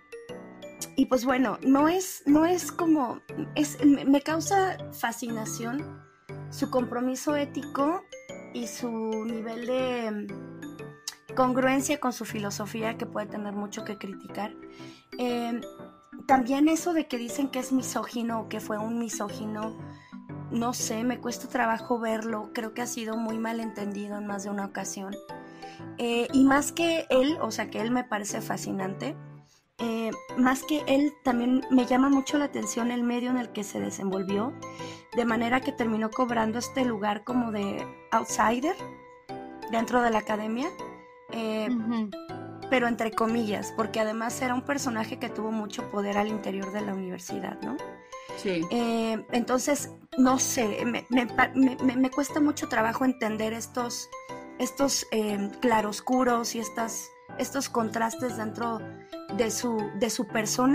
y pues bueno, no es, no es como, es, me, me causa fascinación su compromiso ético y su nivel de mm, congruencia con su filosofía, que puede tener mucho que criticar. Eh, también eso de que dicen que es misógino o que fue un misógino, no sé, me cuesta trabajo verlo, creo que ha sido muy mal entendido en más de una ocasión. Eh, y más que él, o sea que él me parece fascinante, eh, más que él también me llama mucho la atención el medio en el que se desenvolvió, de manera que terminó cobrando este lugar como de outsider dentro de la academia. Eh, ujú. pero entre comillas, porque además era un personaje que tuvo mucho poder al interior de la universidad, ¿no? Sí. Eh, entonces, no sé, me, me, me, me cuesta mucho trabajo entender estos, estos eh, claroscuros y estas, estos contrastes dentro de su, de su persona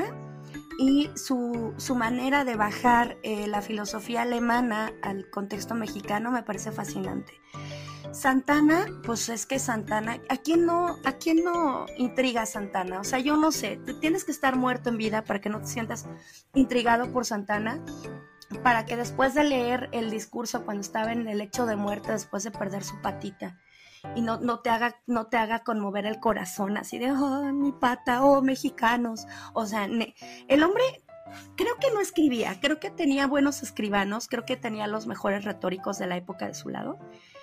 y su, su manera de bajar eh, la filosofía alemana al contexto mexicano me parece fascinante. Santana, pues es que Santana, ¿a quién no, a quién no intriga Santana? O sea, yo no sé, te tienes que estar muerto en vida para que no te sientas intrigado por Santana, para que después de leer el discurso cuando estaba en el lecho de muerte, después de perder su patita, y no, no, te haga, no te haga conmover el corazón, así de, oh, mi pata, oh, mexicanos. O sea, ne- el hombre creo que no escribía, creo que tenía buenos escribanos, creo que tenía los mejores retóricos de la época de su lado.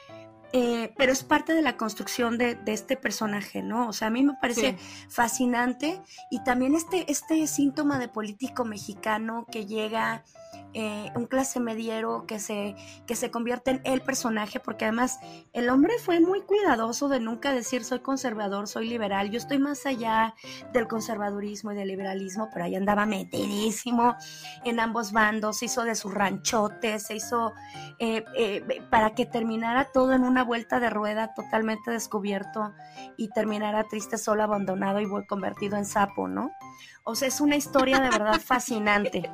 Eh, pero es parte de la construcción de, de este personaje, ¿no? O sea, a mí me parece Sí. fascinante y también este, este síntoma de político mexicano que llega, eh, un clase mediero que se, que se convierte en el personaje, porque además el hombre fue muy cuidadoso de nunca decir soy conservador, soy liberal, yo estoy más allá del conservadurismo y del liberalismo, pero ahí andaba metidísimo en ambos bandos, se hizo de sus ranchotes, se hizo eh, eh, para que terminara todo en una vuelta de rueda totalmente descubierto y terminara triste, solo, abandonado y convertido en sapo, ¿no? O sea, es una historia de verdad fascinante.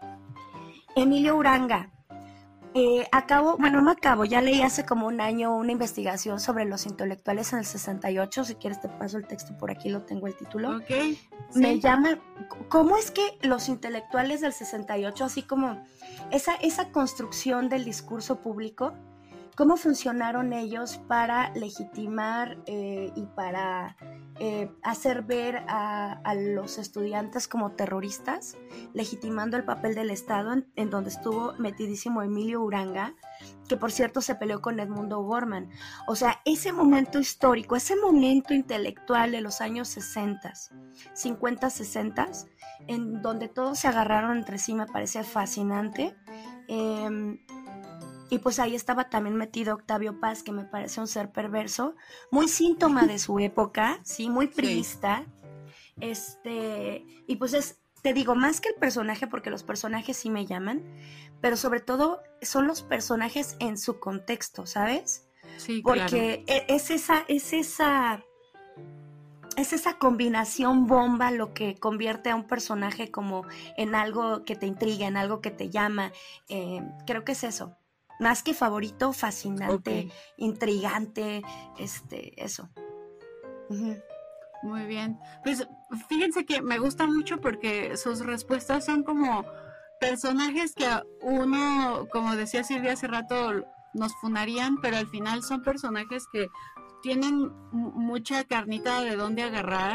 Emilio Uranga. Eh, acabo, bueno, no acabo, ya leí hace como un año una investigación sobre los intelectuales en el sesenta y ocho, si quieres te paso el texto, por aquí lo tengo el título. Ok. Sí. Me llama, ¿cómo es que los intelectuales del sesenta y ocho, así como esa, esa construcción del discurso público, cómo funcionaron ellos para legitimar eh, y para eh, hacer ver a, a los estudiantes como terroristas, legitimando el papel del Estado, en, en donde estuvo metidísimo Emilio Uranga, que por cierto se peleó con Edmundo Gorman? O sea, ese momento histórico, ese momento intelectual de los años sesenta, cincuenta, sesenta, en donde todos se agarraron entre sí, me parece fascinante. Eh, Y pues ahí estaba también metido Octavio Paz, que me parece un ser perverso, muy síntoma de su época, sí, muy priista. Sí. Este, y pues es, te digo, más que el personaje, porque los personajes sí me llaman, pero sobre todo son los personajes en su contexto, ¿sabes? Sí, porque claro. es esa, es esa, es esa combinación bomba lo que convierte a un personaje como en algo que te intriga, en algo que te llama. Eh, creo que es eso. Más que favorito, fascinante, okay, intrigante, este, eso. Uh-huh. Muy bien. Pues fíjense que me gusta mucho porque sus respuestas son como personajes que a uno, como decía Silvia hace rato, nos funarían, pero al final son personajes que tienen mucha carnita de dónde agarrar,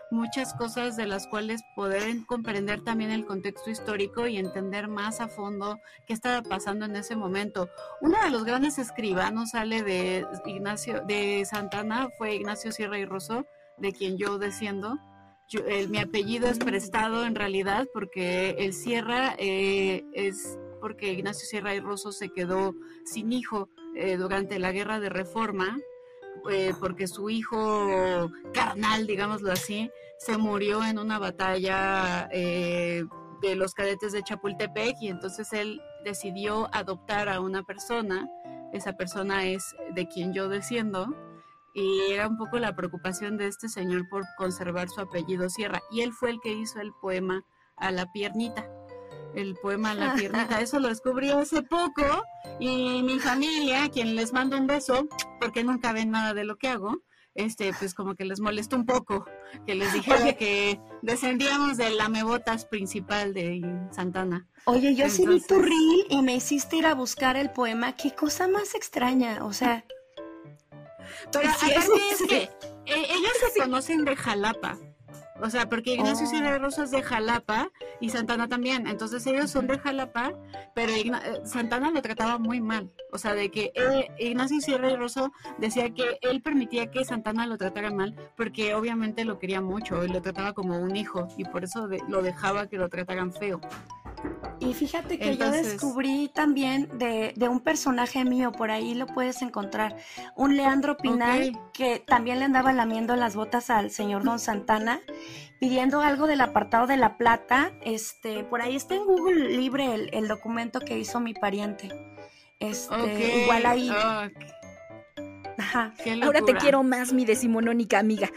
muchas cosas de las cuales poder comprender también el contexto histórico y entender más a fondo qué estaba pasando en ese momento. Uno de los grandes escribanos sale de Ignacio, de Santana, fue Ignacio Sierra y Rosso, de quien yo desciendo. Yo, el, mi apellido es prestado en realidad porque el Sierra eh, es porque Ignacio Sierra y Rosso se quedó sin hijo eh, durante la Guerra de Reforma, eh, porque su hijo carnal, digámoslo así, se murió en una batalla eh, de los cadetes de Chapultepec, y entonces él decidió adoptar a una persona. Esa persona es de quien yo desciendo, y era un poco la preocupación de este señor por conservar su apellido Sierra, y él fue el que hizo el poema A la piernita. El poema A la piernita, eso lo descubrí hace poco, y mi familia, a quien les mando un beso, porque nunca ven nada de lo que hago, este, pues como que les molestó un poco que les dijera Oye. que descendíamos del lamebotas principal de Santana. Oye, yo Entonces... sí vi tu reel y me hiciste ir a buscar el poema, qué cosa más extraña, o sea... Pero sí, aparte es, es que eh, ellos se sí. conocen de Jalapa. O sea, porque Ignacio oh. Sierra y Rosso es de Jalapa y Santana también. Entonces ellos son de Jalapa, pero Igna- Santana lo trataba muy mal. O sea, de que eh, Ignacio Sierra y Rosso decía que él permitía que Santana lo tratara mal porque obviamente lo quería mucho y lo trataba como un hijo, y por eso de- lo dejaba que lo trataran feo. Y fíjate que Entonces... yo descubrí también de, de un personaje mío, por ahí lo puedes encontrar, un Leandro Pinal, okay. que también le andaba lamiendo las botas al señor Don Santana, pidiendo algo del apartado de La Plata. Este, por ahí está en Google libre el, el documento que hizo mi pariente. Este, okay. Igual ahí. Okay. Ajá. Ahora te quiero más, mi decimonónica amiga.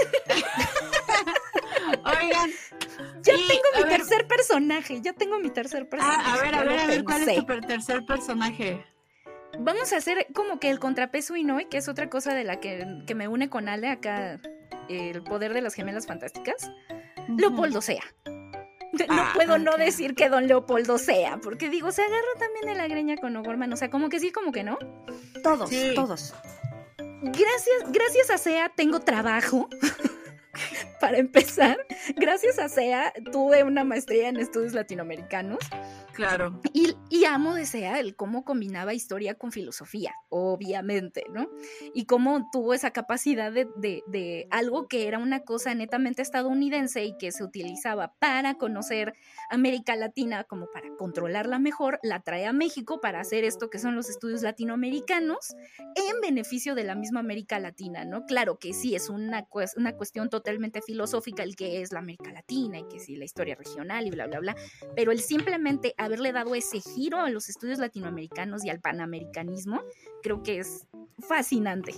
Oigan. Ya y, tengo mi ver, tercer personaje, ya tengo mi tercer personaje. Ah, a ver, a ver, a ver, ¿cuál es tu tercer personaje? Vamos a hacer como que el contrapeso Inouye, que es otra cosa de la que, que me une con Ale acá, el poder de las gemelas fantásticas. Uh-huh. Leopoldo Sea. No ah, puedo okay. no decir que don Leopoldo Sea, porque digo, se agarra también de la greña con O'Gorman, o sea, como que sí, como que no. Todos, sí. todos. Gracias, gracias a Sea tengo trabajo. Para empezar, gracias a Sea tuve una maestría en estudios latinoamericanos. Claro. Y, y amo de Sea el cómo combinaba historia con filosofía, obviamente, ¿no? Y cómo tuvo esa capacidad de, de, de algo que era una cosa netamente estadounidense y que se utilizaba para conocer América Latina, como para controlarla mejor, la trae a México para hacer esto que son los estudios latinoamericanos en beneficio de la misma América Latina, ¿no? Claro que sí, es una, una cuestión totalmente filosófica el que es la América Latina y que sí, la historia regional y bla, bla, bla, pero el simplemente haberle dado ese giro a los estudios latinoamericanos y al panamericanismo, creo que es fascinante.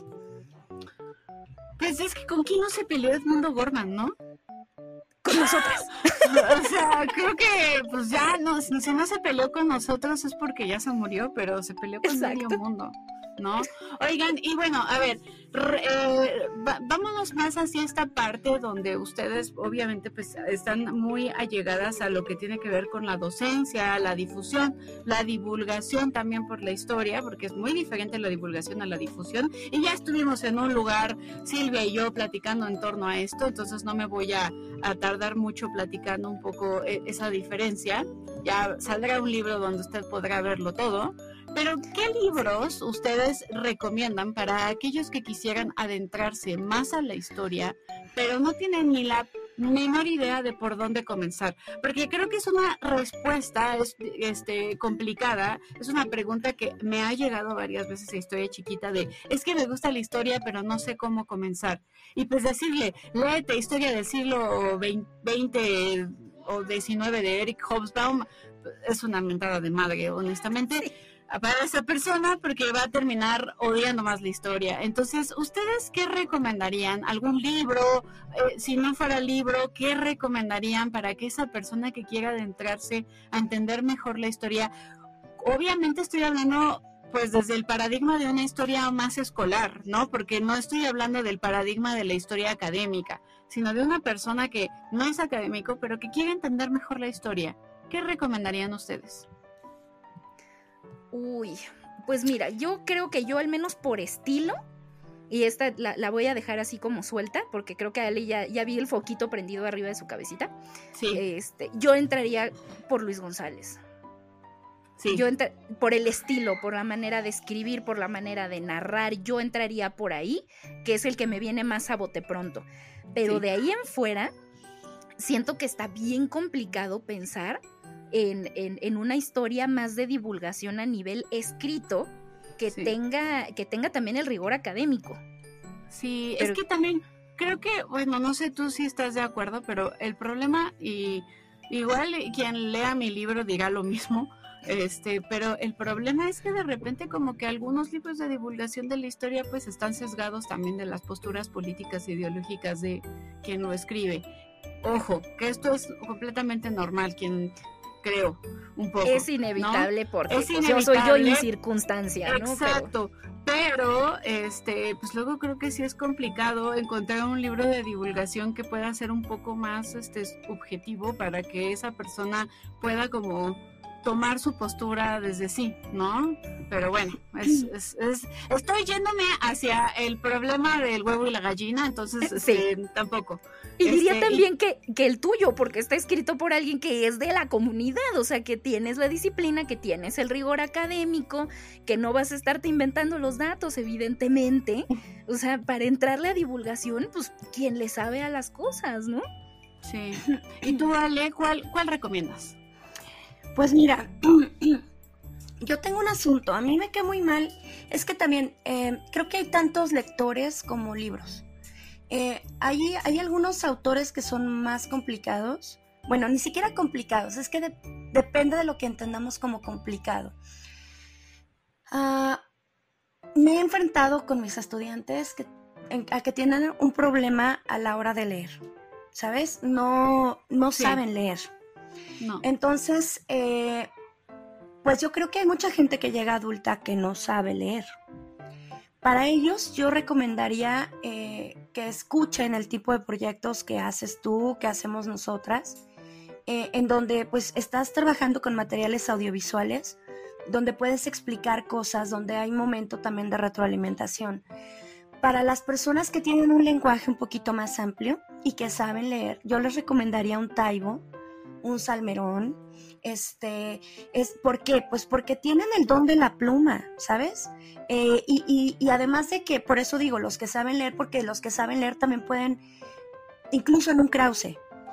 Pues es que con quién no se peleó Edmundo O'Gorman, ¿no? Con nosotras. O sea, creo que pues ya no, si no se peleó con nosotros es porque ya se murió, pero se peleó con Exacto. medio mundo, ¿no? Oigan, y bueno, a ver, eh, va, vámonos más hacia esta parte donde ustedes obviamente pues están muy allegadas a lo que tiene que ver con la docencia, la difusión, la divulgación también por la historia, porque es muy diferente la divulgación a la difusión, y ya estuvimos en un lugar, Silvia y yo, platicando en torno a esto, entonces no me voy a, a tardar mucho platicando un poco esa diferencia. Ya saldrá un libro donde usted podrá verlo todo. Pero, ¿qué libros ustedes recomiendan para aquellos que quisieran adentrarse más a la historia, pero no tienen ni la menor idea de por dónde comenzar? Porque creo que es una respuesta es, este, complicada, es una pregunta que me ha llegado varias veces a Historia Chiquita de, es que me gusta la historia, pero no sé cómo comenzar. Y pues decirle, léete Historia del siglo veinte o diecinueve de Eric Hobsbawm, es una mentada de madre, honestamente. Sí. Para esa persona, porque va a terminar odiando más la historia. Entonces, ¿ustedes qué recomendarían? ¿Algún libro? Eh, si no fuera libro, ¿qué recomendarían para que esa persona que quiera adentrarse a entender mejor la historia? Obviamente estoy hablando pues desde el paradigma de una historia más escolar, ¿no? Porque no estoy hablando del paradigma de la historia académica, sino de una persona que no es académico, pero que quiere entender mejor la historia. ¿Qué recomendarían ustedes? Uy, pues mira, yo creo que yo al menos por estilo y esta la, la voy a dejar así como suelta, porque creo que a Ale ya, ya vi el foquito prendido arriba de su cabecita. Sí. Este, yo entraría por Luis González. Sí. Yo entra- por el estilo, por la manera de escribir, por la manera de narrar, yo entraría por ahí, que es el que me viene más a bote pronto. Pero Sí. de ahí en fuera, siento que está bien complicado pensar en, en, en una historia más de divulgación a nivel escrito que, Sí. tenga, que tenga también el rigor académico. Sí, Pero- es que también creo que, bueno, no sé tú si estás de acuerdo, pero el problema, y igual quien lea mi libro dirá lo mismo, este, pero el problema es que de repente como que algunos libros de divulgación de la historia pues están sesgados también de las posturas políticas e ideológicas de quien lo escribe. Ojo, que esto es completamente normal, quien creo un poco. Es inevitable ¿no? porque Es pues, yo soy yo y mi inevitable. circunstancia, ¿no? Pero- Exacto, pero este, pues luego creo que sí es complicado encontrar un libro de divulgación que pueda ser un poco más este objetivo para que esa persona pueda como tomar su postura desde sí, ¿no? Pero bueno, es, es, es, estoy yéndome hacia el problema del huevo y la gallina, entonces Sí. este, tampoco. Y diría Este, también que, que el tuyo, porque está escrito por alguien que es de la comunidad, o sea, que tienes la disciplina, que tienes el rigor académico, que no vas a estarte inventando los datos, evidentemente. O sea, para entrarle a divulgación, pues, quien le sabe a las cosas, ¿no? Sí. ¿Y tú, Ale, cuál, cuál recomiendas? Pues mira, yo tengo un asunto, a mí me queda muy mal, es que también eh, creo que hay tantos lectores como libros. Eh, hay, hay algunos autores que son más complicados, bueno, ni siquiera complicados, es que de- depende de lo que entendamos como complicado. Ah, me he enfrentado con mis estudiantes que, en- a que tienen un problema a la hora de leer, ¿sabes? No, no Sí. saben leer. No. Entonces, eh, pues yo creo que hay mucha gente que llega adulta que no sabe leer. Para ellos yo recomendaría eh, que escuchen el tipo de proyectos que haces tú, que hacemos nosotras, eh, en donde pues estás trabajando con materiales audiovisuales, donde puedes explicar cosas, donde hay momento también de retroalimentación. Para las personas que tienen un lenguaje un poquito más amplio y que saben leer, yo les recomendaría un Taibo, un Salmerón, este, es, ¿por qué? Pues porque tienen el don de la pluma, ¿sabes? Eh, y, y, y además de que, por eso digo, los que saben leer, porque los que saben leer también pueden, incluso en un Krause,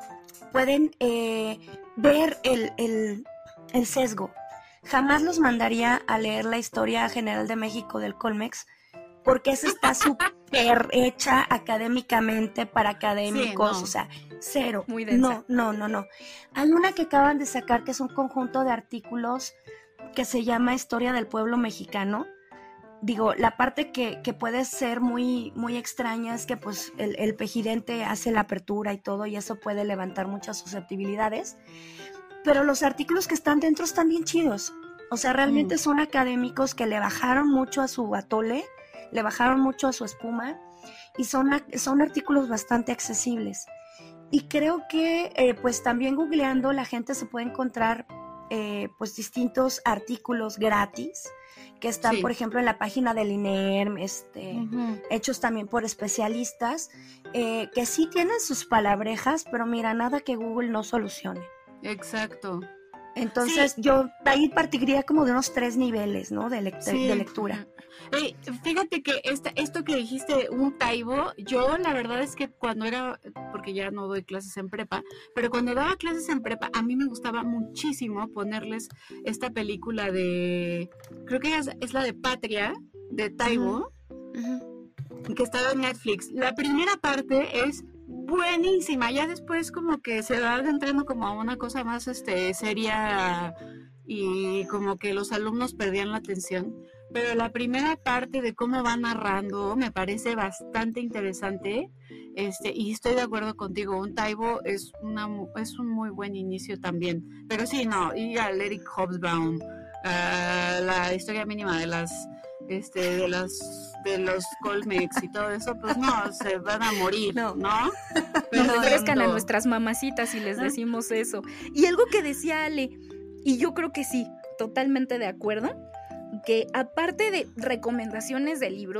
pueden eh, ver el, el, el sesgo. Jamás los mandaría a leer la historia general de México del Colmex, porque esa está súper hecha académicamente para académicos, Sí, no. o sea, cero. Muy densa. No, no, no, no. Hay una que acaban de sacar que es un conjunto de artículos que se llama Historia del Pueblo Mexicano. Digo, la parte que, que puede ser muy, muy extraña es que pues el, el pejidente hace la apertura y todo, y eso puede levantar muchas susceptibilidades. Pero los artículos que están dentro están bien chidos. O sea, realmente Mm. son académicos que le bajaron mucho a su atole, le bajaron mucho a su espuma, y son, son artículos bastante accesibles. Y creo que eh, pues también googleando la gente se puede encontrar eh, pues distintos artículos gratis que están, Sí. por ejemplo, en la página del INERM, este, Ujú. hechos también por especialistas, eh, que sí tienen sus palabrejas, pero mira, nada que Google no solucione. Exacto. Entonces Sí. yo ahí partiría como de unos tres niveles, ¿no? De, lect- Sí. de lectura. Ey, fíjate que esta, esto que dijiste, un Taibo, yo la verdad es que cuando era, porque ya no doy clases en prepa, pero cuando daba clases en prepa, a mí me gustaba muchísimo ponerles esta película de, creo que es, es la de Patria, de Taibo, Ujú. que estaba en Netflix. La primera parte es buenísima, ya después como que se va adentrando como a una cosa más este seria y como que los alumnos perdían la atención, pero la primera parte de cómo va narrando me parece bastante interesante, este y estoy de acuerdo contigo, un Taibo es una mu- es un muy buen inicio también, pero sí, no, y a Eric Hobsbawm, a la historia mínima de las este de las de los Colmex y todo eso, pues no, se van a morir, No. ¿no? No Pero ofrezcan a cuando- nuestras mamacitas si les decimos eso. Y algo que decía Ale, y yo creo que sí, totalmente de acuerdo, que aparte de recomendaciones de libros,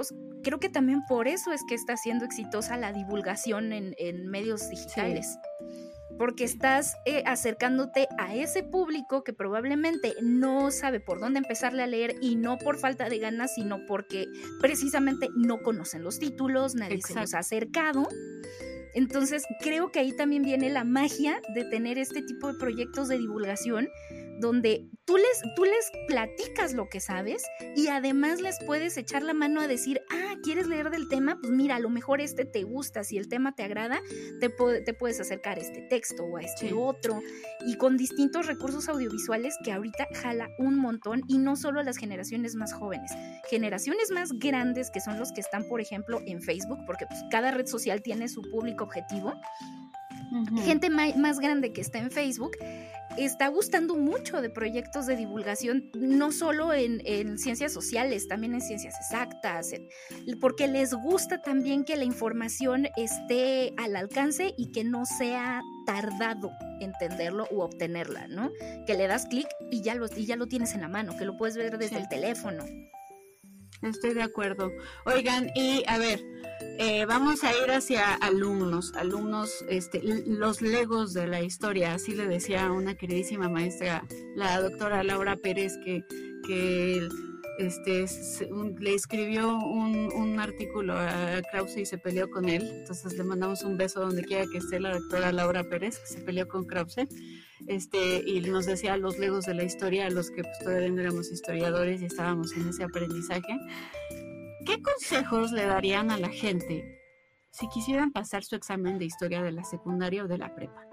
creo que también por eso es que está siendo exitosa la divulgación en, en medios digitales. Sí. Porque estás eh, acercándote a ese público que probablemente no sabe por dónde empezarle a leer, y no por falta de ganas, sino porque precisamente no conocen los títulos, nadie Exacto. se los ha acercado. Entonces creo que ahí también viene la magia de tener este tipo de proyectos de divulgación donde tú les, tú les platicas lo que sabes y además les puedes echar la mano a decir, ah, ¿quieres leer del tema? Pues mira, a lo mejor este te gusta, si el tema te agrada, te, te puedes acercar a este texto o a este sí. otro, y con distintos recursos audiovisuales que ahorita jala un montón, y no solo a las generaciones más jóvenes, generaciones más grandes, que son los que están, por ejemplo, en Facebook, porque pues cada red social tiene su público objetivo. Uh-huh. Gente ma- más grande que está en Facebook está gustando mucho de proyectos de divulgación, no solo en, en ciencias sociales, también en ciencias exactas, en, porque les gusta también que la información esté al alcance y que no sea tardado entenderlo u obtenerla, ¿no? Que le das clic y ya lo, y ya lo tienes en la mano, que lo puedes ver desde sí. el teléfono. Estoy de acuerdo. Oigan, y a ver, eh, vamos a ir hacia alumnos, alumnos, este, los legos de la historia, así le decía una queridísima maestra, la doctora Laura Pérez, que, que este, se, un, le escribió un, un artículo a Krause y se peleó con él, entonces le mandamos un beso donde quiera que esté la doctora Laura Pérez, que se peleó con Krause. Este, y nos decía los legos de la historia, a los que pues, todavía no éramos historiadores y estábamos en ese aprendizaje. ¿Qué consejos le darían a la gente si quisieran pasar su examen de historia de la secundaria o de la prepa?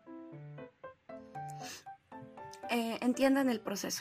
Eh, entiendan el proceso.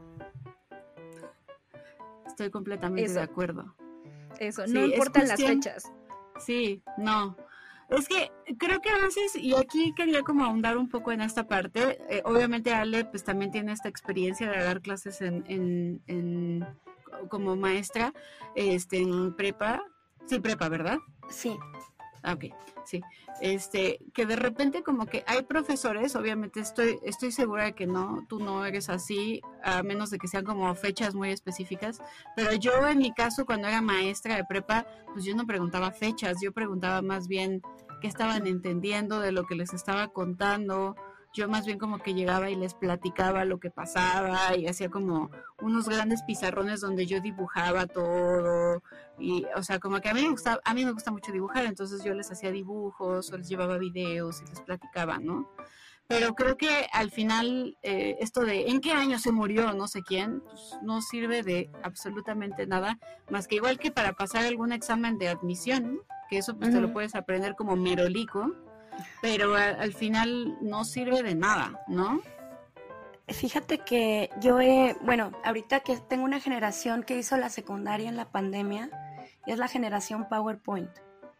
Estoy completamente Eso. de acuerdo. Eso, sí, no importan cuestión, las fechas. Sí, no. Es que creo que a veces, y aquí quería como ahondar un poco en esta parte, eh, obviamente Ale pues también tiene esta experiencia de dar clases en, en, en como maestra este, en prepa, sí, prepa, ¿verdad? Sí. Ah, ok, sí. Este, que de repente como que hay profesores, obviamente estoy, estoy segura de que no, tú no eres así, a menos de que sean como fechas muy específicas, pero yo en mi caso cuando era maestra de prepa, pues yo no preguntaba fechas, yo preguntaba más bien qué estaban entendiendo de lo que les estaba contando. Yo más bien como que llegaba y les platicaba lo que pasaba y hacía como unos grandes pizarrones donde yo dibujaba todo y, o sea, como que a mí me gusta, a mí me gusta mucho dibujar, entonces yo les hacía dibujos o les llevaba videos y les platicaba, ¿no? Pero creo que al final eh, esto de ¿en qué año se murió no sé quién? Pues no sirve de absolutamente nada, más que igual que para pasar algún examen de admisión, ¿no? Que eso pues uh-huh. te lo puedes aprender como merolico, pero a, al final no sirve de nada, ¿no? Fíjate que yo he, bueno, ahorita que tengo una generación que hizo la secundaria en la pandemia, y es la generación PowerPoint.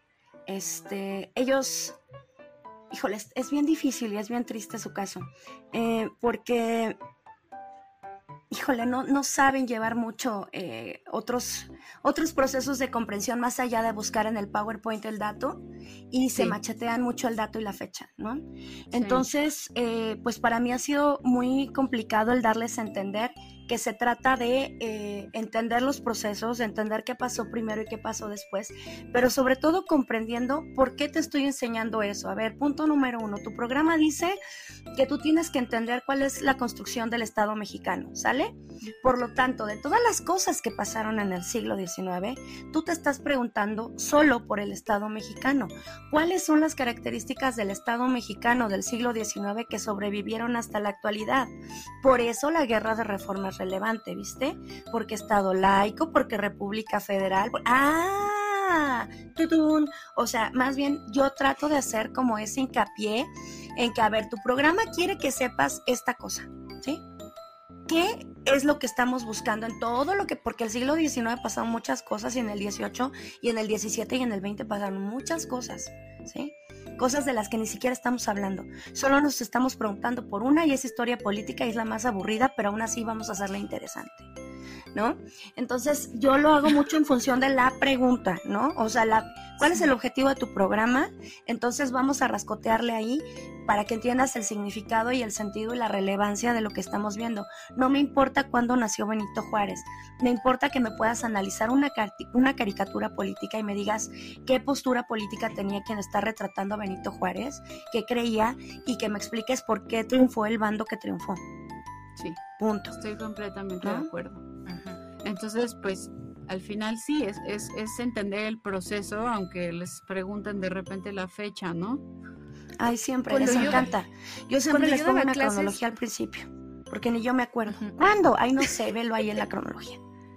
Este, ellos, híjole, es, es bien difícil y es bien triste su caso, eh, porque, híjole, no, no saben llevar mucho eh, otros, otros procesos de comprensión más allá de buscar en el PowerPoint el dato, y se sí. machetean mucho el dato y la fecha, ¿no? Sí. Entonces, eh, pues para mí ha sido muy complicado el darles a entender que se trata de eh, entender los procesos, de entender qué pasó primero y qué pasó después, pero sobre todo comprendiendo por qué te estoy enseñando eso. A ver, punto número uno, tu programa dice que tú tienes que entender cuál es la construcción del Estado mexicano, ¿sale? Por lo tanto, de todas las cosas que pasaron en el siglo diecinueve, tú te estás preguntando solo por el Estado mexicano. ¿Cuáles son las características del Estado mexicano del siglo diecinueve que sobrevivieron hasta la actualidad? Por eso la guerra de reforma es relevante, ¿viste? Porque Estado laico, porque República Federal. ¡Ah! ¡Tutún! O sea, más bien yo trato de hacer como ese hincapié en que, a ver, tu programa quiere que sepas esta cosa, ¿sí? ¿Qué es lo que estamos buscando en todo lo que, porque el siglo diecinueve pasaron muchas cosas y en el dieciocho y en el diecisiete y en el veinte pasaron muchas cosas, ¿sí? Cosas de las que ni siquiera estamos hablando. Solo nos estamos preguntando por una y es historia política y es la más aburrida, pero aún así vamos a hacerla interesante. ¿no? Entonces yo lo hago mucho en función de la pregunta, ¿no? O sea, la, ¿cuál es el objetivo de tu programa? Entonces vamos a rascotearle ahí para que entiendas el significado y el sentido y la relevancia de lo que estamos viendo. No me importa cuándo nació Benito Juárez, me importa que me puedas analizar una, una caricatura política y me digas qué postura política tenía quien está retratando a Benito Juárez, qué creía, y que me expliques por qué triunfó el bando que triunfó. Sí, punto. Estoy completamente ¿no? de acuerdo. Ajá. Entonces, pues, al final sí, es, es, es entender el proceso, aunque les pregunten de repente la fecha, ¿no? Ay, siempre, Cuando les yo- encanta. Yo siempre les yo pongo daba una clases- cronología al principio, porque ni yo me acuerdo. Ujú. ¿Cuándo? Ay, no sé, velo ahí en la cronología.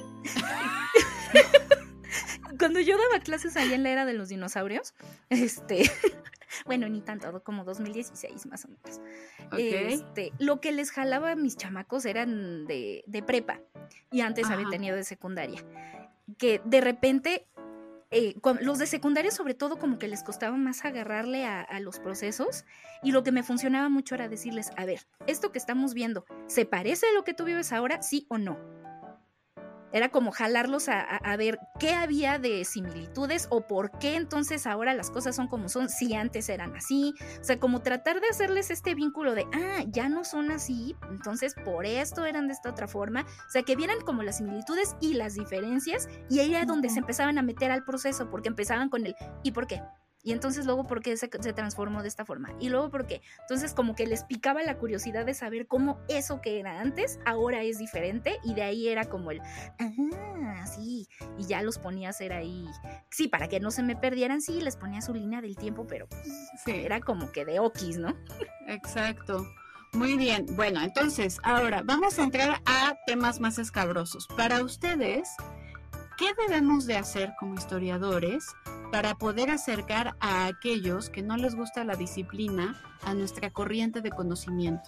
Cuando yo daba clases ahí en la era de los dinosaurios, este, bueno, ni tanto, como dos mil dieciséis más o menos. Ok. Este, lo que les jalaba a mis chamacos eran de, de prepa y antes Ajá. había tenido de secundaria. Que de repente, eh, cu- los de secundaria sobre todo como que les costaba más agarrarle a, a los procesos, y lo que me funcionaba mucho era decirles, a ver, esto que estamos viendo, ¿se parece a lo que tú vives ahora, sí o no? Era como jalarlos a, a, a ver qué había de similitudes o por qué entonces ahora las cosas son como son, si antes eran así. O sea, como tratar de hacerles este vínculo de, ah, ya no son así, entonces por esto eran de esta otra forma. O sea, que vieran como las similitudes y las diferencias, y ahí era donde se empezaban a meter al proceso, porque empezaban con el ¿y por qué? Y entonces luego por qué se, se transformó de esta forma, y luego por qué. Entonces como que les picaba la curiosidad de saber cómo eso que era antes ahora es diferente, y de ahí era como el ah, sí, y ya los ponía a hacer ahí, sí, para que no se me perdieran, sí, les ponía su línea del tiempo, pero Sí, era como que de okis, ¿no? exacto. Muy bien. Bueno, entonces, ahora vamos a entrar a temas más escabrosos. Para ustedes, ¿qué debemos de hacer como historiadores para poder acercar a aquellos que no les gusta la disciplina a nuestra corriente de conocimiento?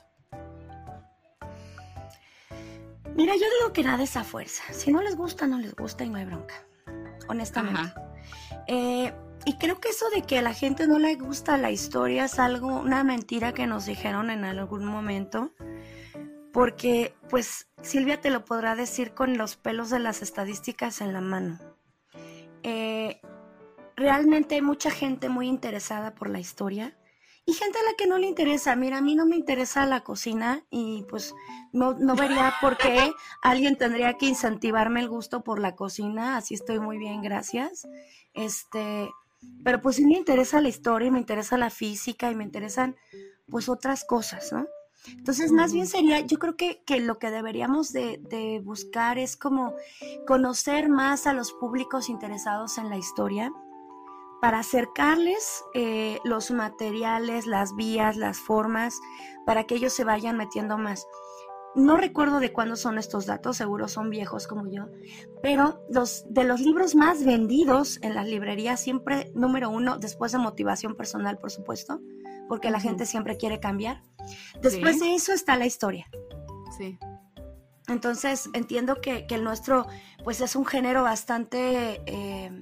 Mira, yo digo que nada es a fuerza. Si no les gusta, no les gusta y no hay bronca. Honestamente. Ajá. Eh, y creo que eso de que a la gente no le gusta la historia es algo, una mentira que nos dijeron en algún momento. Porque, pues, Silvia te lo podrá decir con los pelos de las estadísticas en la mano. Eh, realmente hay mucha gente muy interesada por la historia y gente a la que no le interesa. Mira, a mí no me interesa la cocina y pues no, no vería por qué alguien tendría que incentivarme el gusto por la cocina. Así estoy muy bien, gracias. Este, pero pues sí me interesa la historia y me interesa la física y me interesan pues otras cosas, ¿no? Entonces, más bien sería, yo creo que, que lo que deberíamos de, de buscar es como conocer más a los públicos interesados en la historia para acercarles eh, los materiales, las vías, las formas, para que ellos se vayan metiendo más. No recuerdo de cuándo son estos datos, seguro son viejos como yo, pero los, de los libros más vendidos en las librerías, siempre número uno, después de motivación personal, por supuesto, porque la Ujú. gente siempre quiere cambiar. Después Sí. de eso está la historia. Sí. Entonces entiendo que, que el nuestro pues es un género bastante eh,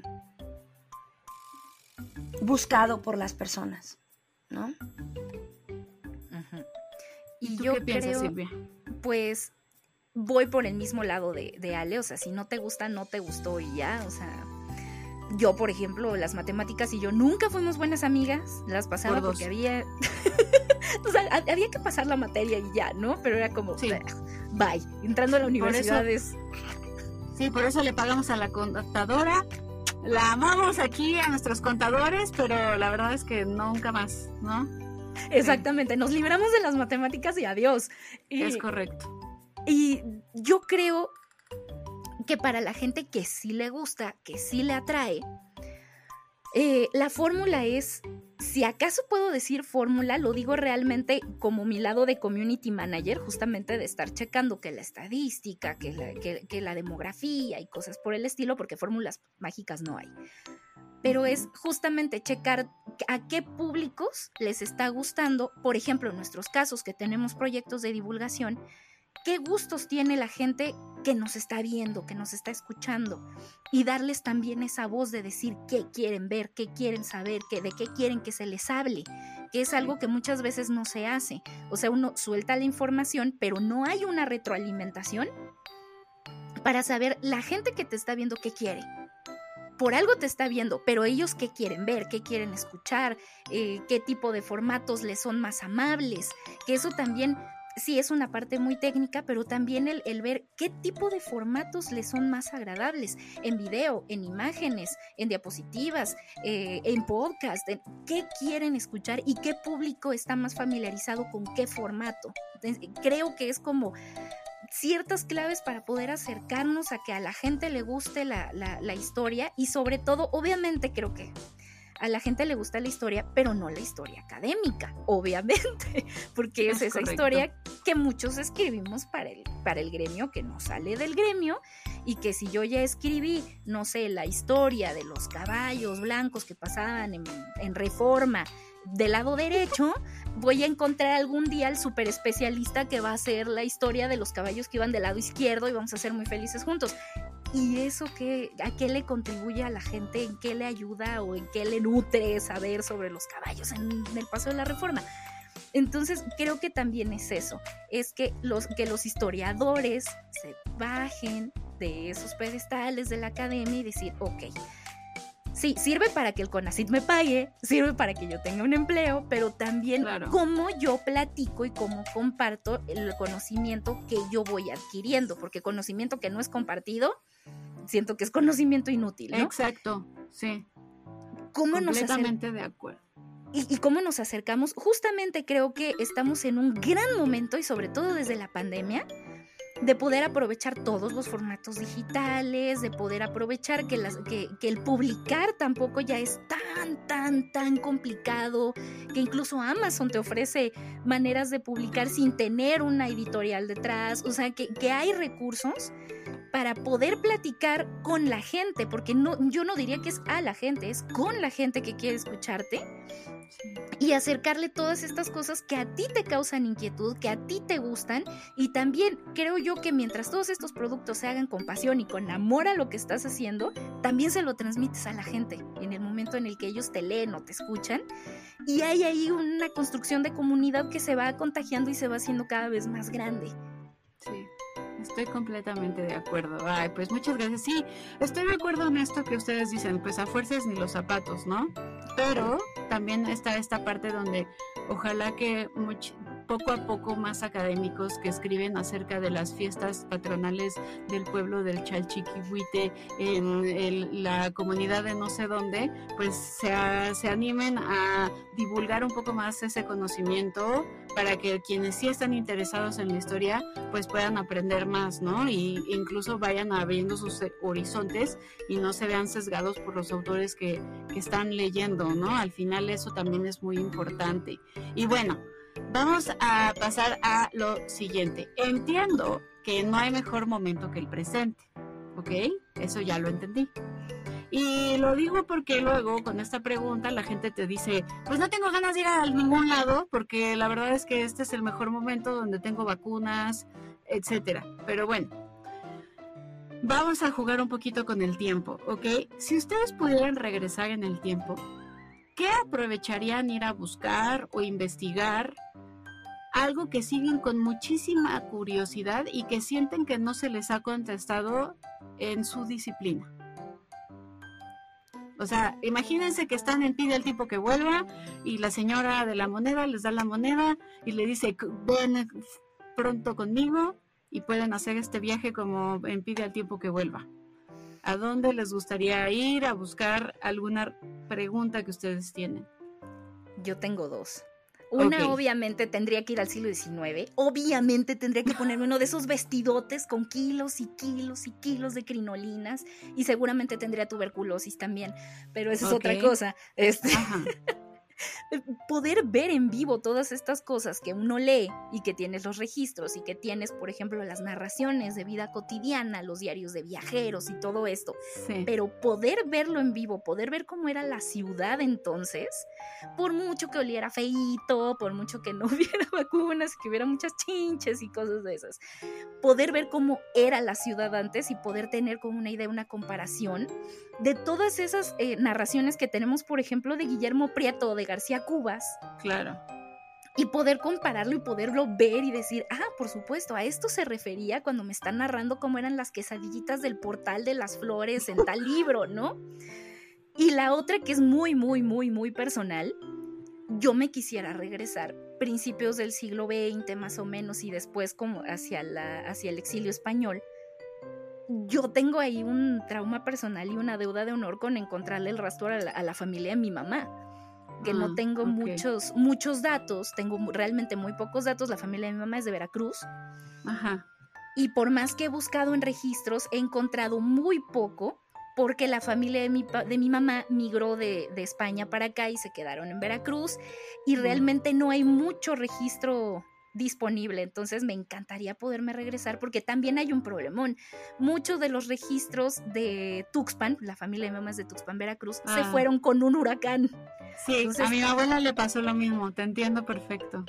buscado por las personas, ¿no? Uh-huh. ¿Y Y tú yo qué piensas, creo, Silvia? pues, voy por el mismo lado de, de Ale. O sea, si no te gusta, no te gustó y ya. O sea, yo, por ejemplo, las matemáticas y yo nunca fuimos buenas amigas. Las pasaba Por dos. porque había... o sea, ha- había que pasar la materia y ya, ¿no? Pero era como, Sí. bye. Entrando a la universidad es... Sí, por eso le pagamos a la contadora. La amamos aquí a nuestros contadores, pero la verdad es que nunca más, ¿no? Exactamente, nos libramos de las matemáticas y adiós. Y, Es correcto. y yo creo que para la gente que sí le gusta, que sí le atrae, eh, la fórmula es, si acaso puedo decir fórmula, lo digo realmente como mi lado de community manager, justamente de estar checando que la estadística, que la, que, que la demografía y cosas por el estilo, porque fórmulas mágicas no hay. Pero es justamente checar a qué públicos les está gustando, por ejemplo, en nuestros casos que tenemos proyectos de divulgación, qué gustos tiene la gente que nos está viendo, que nos está escuchando, y darles también esa voz de decir qué quieren ver, qué quieren saber, qué, de qué quieren que se les hable, que es algo que muchas veces no se hace. O sea, uno suelta la información, pero no hay una retroalimentación para saber la gente que te está viendo qué quiere. Por algo te está viendo, pero ellos qué quieren ver, qué quieren escuchar, eh, qué tipo de formatos les son más amables, que eso también sí es una parte muy técnica, pero también el, el ver qué tipo de formatos les son más agradables, en video, en imágenes, en diapositivas, eh, en podcast, en qué quieren escuchar y qué público está más familiarizado con qué formato. Entonces, creo que es como ciertas claves para poder acercarnos a que a la gente le guste la, la, la historia y sobre todo, obviamente creo que a la gente le gusta la historia, pero no la historia académica, obviamente, porque es, es esa correcto. Historia que muchos escribimos para el, para el gremio que no sale del gremio y que si yo ya escribí, no sé, la historia de los caballos blancos que pasaban en, en Reforma del lado derecho, voy a encontrar algún día al super especialista que va a hacer la historia de los caballos que iban del lado izquierdo y vamos a ser muy felices juntos. ¿Y eso qué, a qué le contribuye a la gente? ¿En qué le ayuda o en qué le nutre saber sobre los caballos en, en el paso de la Reforma? Entonces creo que también es eso, es que los, que los historiadores se bajen de esos pedestales de la academia y decir, ok, sí, sirve para que el CONACYT me pague, sirve para que yo tenga un empleo, pero también claro. Cómo yo platico y cómo comparto el conocimiento que yo voy adquiriendo, porque conocimiento que no es compartido, siento que es conocimiento inútil, ¿no? Exacto, sí. ¿Cómo Completamente nos de acuerdo. Y, y cómo nos acercamos, justamente creo que estamos en un gran momento y sobre todo desde la pandemia, de poder aprovechar todos los formatos digitales, de poder aprovechar que, las, que, que el publicar tampoco ya es tan, tan, tan complicado, que incluso Amazon te ofrece maneras de publicar sin tener una editorial detrás, o sea, que, que hay recursos para poder platicar con la gente, porque no, yo no diría que es a la gente, es con la gente que quiere escucharte y acercarle todas estas cosas que a ti te causan inquietud, que a ti te gustan, y también creo yo que mientras todos estos productos se hagan con pasión y con amor a lo que estás haciendo, también se lo transmites a la gente en el momento en el que ellos te leen o te escuchan, y hay ahí una construcción de comunidad que se va contagiando y se va haciendo cada vez más grande. Sí. Estoy completamente de acuerdo. Ay, pues muchas gracias. Sí, estoy de acuerdo en esto que ustedes dicen, pues a fuerzas ni los zapatos, ¿no? Pero también está esta parte donde ojalá que much- poco a poco más académicos que escriben acerca de las fiestas patronales del pueblo del Chalchiquihuite en el, la comunidad de no sé dónde, pues se, a, se animen a divulgar un poco más ese conocimiento para que quienes sí están interesados en la historia pues puedan aprender más, ¿no? Y incluso vayan abriendo sus horizontes y no se vean sesgados por los autores que, que están leyendo, ¿no? Al final eso también es muy importante. Y bueno, vamos a pasar a lo siguiente. Entiendo que no hay mejor momento que el presente, ¿ok? Eso ya lo entendí. Y lo digo porque luego con esta pregunta la gente te dice, pues no tengo ganas de ir a ningún lado porque la verdad es que este es el mejor momento donde tengo vacunas, etcétera. Pero bueno, vamos a jugar un poquito con el tiempo, ¿ok? Si ustedes pudieran regresar en el tiempo, ¿qué aprovecharían ir a buscar o investigar? Algo que siguen con muchísima curiosidad y que sienten que no se les ha contestado en su disciplina. O sea, imagínense que están en Pide al tipo que vuelva y la señora de la moneda les da la moneda y le dice, ven pronto conmigo y pueden hacer este viaje como en Pide al tiempo que vuelva. ¿A dónde les gustaría ir a buscar alguna pregunta que ustedes tienen? Yo tengo dos. Una, okay. Obviamente tendría que ir al siglo diecinueve, obviamente tendría que ponerme uno de esos vestidotes con kilos y kilos y kilos de crinolinas y seguramente tendría tuberculosis también, pero esa es okay. Otra cosa. Este... Poder ver en vivo todas estas cosas que uno lee y que tienes los registros y que tienes, por ejemplo, las narraciones de vida cotidiana, los diarios de viajeros y todo esto, sí. Pero poder verlo en vivo, poder ver cómo era la ciudad entonces, por mucho que oliera feíto, por mucho que no hubiera vacunas, que hubiera muchas chinches y cosas de esas, poder ver cómo era la ciudad antes y poder tener como una idea, una comparación de todas esas eh, narraciones que tenemos, por ejemplo, de Guillermo Prieto o de García Cubas. Claro. y poder compararlo y poderlo ver y decir, ah, por supuesto, a esto se refería cuando me están narrando cómo eran las quesadillitas del portal de las flores en tal libro, ¿no? Y la otra que es muy, muy, muy, muy personal, yo me quisiera regresar principios del siglo veinte más o menos y después como hacia, la, hacia el exilio español. Yo tengo ahí un trauma personal y una deuda de honor con encontrarle el rastro a la, a la familia de mi mamá, que ah, no tengo okay. muchos, muchos datos, tengo realmente muy pocos datos. La familia de mi mamá es de Veracruz. Ajá. Y por más que he buscado en registros, he encontrado muy poco, porque la familia de mi, de mi mamá migró de, de España para acá y se quedaron en Veracruz, y realmente no hay mucho registro disponible. Entonces me encantaría poderme regresar, porque también hay un problemón. Muchos de los registros de Tuxpan, la familia de mi mamá es de Tuxpan, Veracruz, ah. se fueron con un huracán. Sí, Entonces, a mi abuela le pasó lo mismo, te entiendo perfecto.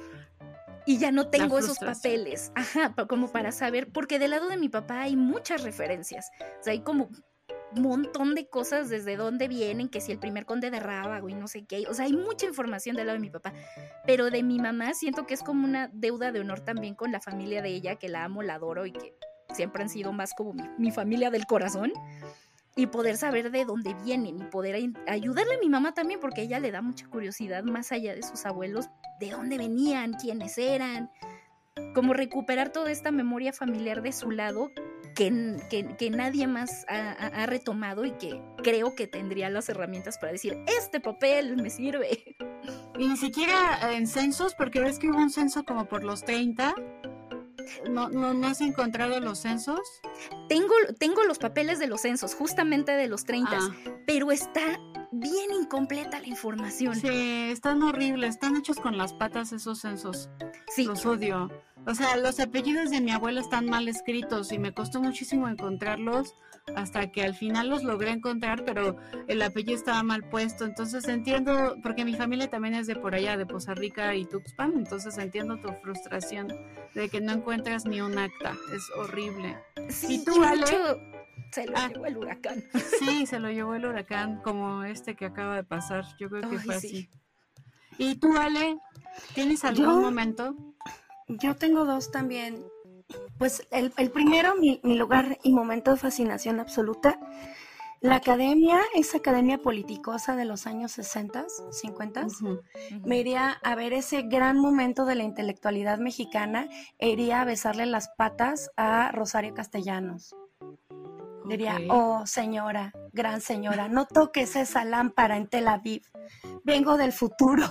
Y ya no tengo esos papeles, ajá, como para saber, porque del lado de mi papá hay muchas referencias, o sea, hay como un montón de cosas desde dónde vienen, que si el primer conde de Rábago y no sé qué, o sea, hay mucha información del lado de mi papá, pero de mi mamá siento que es como una deuda de honor también con la familia de ella, que la amo, la adoro y que siempre han sido más como mi, mi familia del corazón, y poder saber de dónde vienen y poder ayudarle a mi mamá también, porque ella le da mucha curiosidad más allá de sus abuelos, de dónde venían, quiénes eran, como recuperar toda esta memoria familiar de su lado que, que, que nadie más ha, ha retomado, y que creo que tendría las herramientas para decir, este papel me sirve. Y ni siquiera en censos, porque ves que hubo un censo como por los treinta. ¿No, no, ¿No has encontrado los censos? Tengo, tengo los papeles de los censos, justamente de los treinta, ah. pero está bien incompleta la información. Sí, están horribles, están hechos con las patas esos censos. Sí. Los odio. O sea, los apellidos de mi abuela están mal escritos y me costó muchísimo encontrarlos hasta que al final los logré encontrar, pero el apellido estaba mal puesto. Entonces entiendo, porque mi familia también es de por allá, de Poza Rica y Tuxpan, entonces entiendo tu frustración de que no encuentras ni un acta. Es horrible. Sí, y tú, Ale, se lo ah, llevó el huracán. Sí, se lo llevó el huracán, como este que acaba de pasar. Yo creo que Ay, fue sí. así. ¿Y tú, Ale? ¿Tienes algún yo, momento? Yo tengo dos también. Pues el, el primero, mi, mi lugar y momento de fascinación absoluta. La academia, esa academia politicosa de los años sesenta, cincuenta, uh-huh, uh-huh. me iría a ver ese gran momento de la intelectualidad mexicana e iría a besarle las patas a Rosario Castellanos. Okay. Diría, oh señora, gran señora, no toques esa lámpara en Tel Aviv. Vengo del futuro.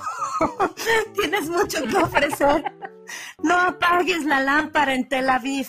Tienes mucho que ofrecer. No apagues la lámpara en Tel Aviv.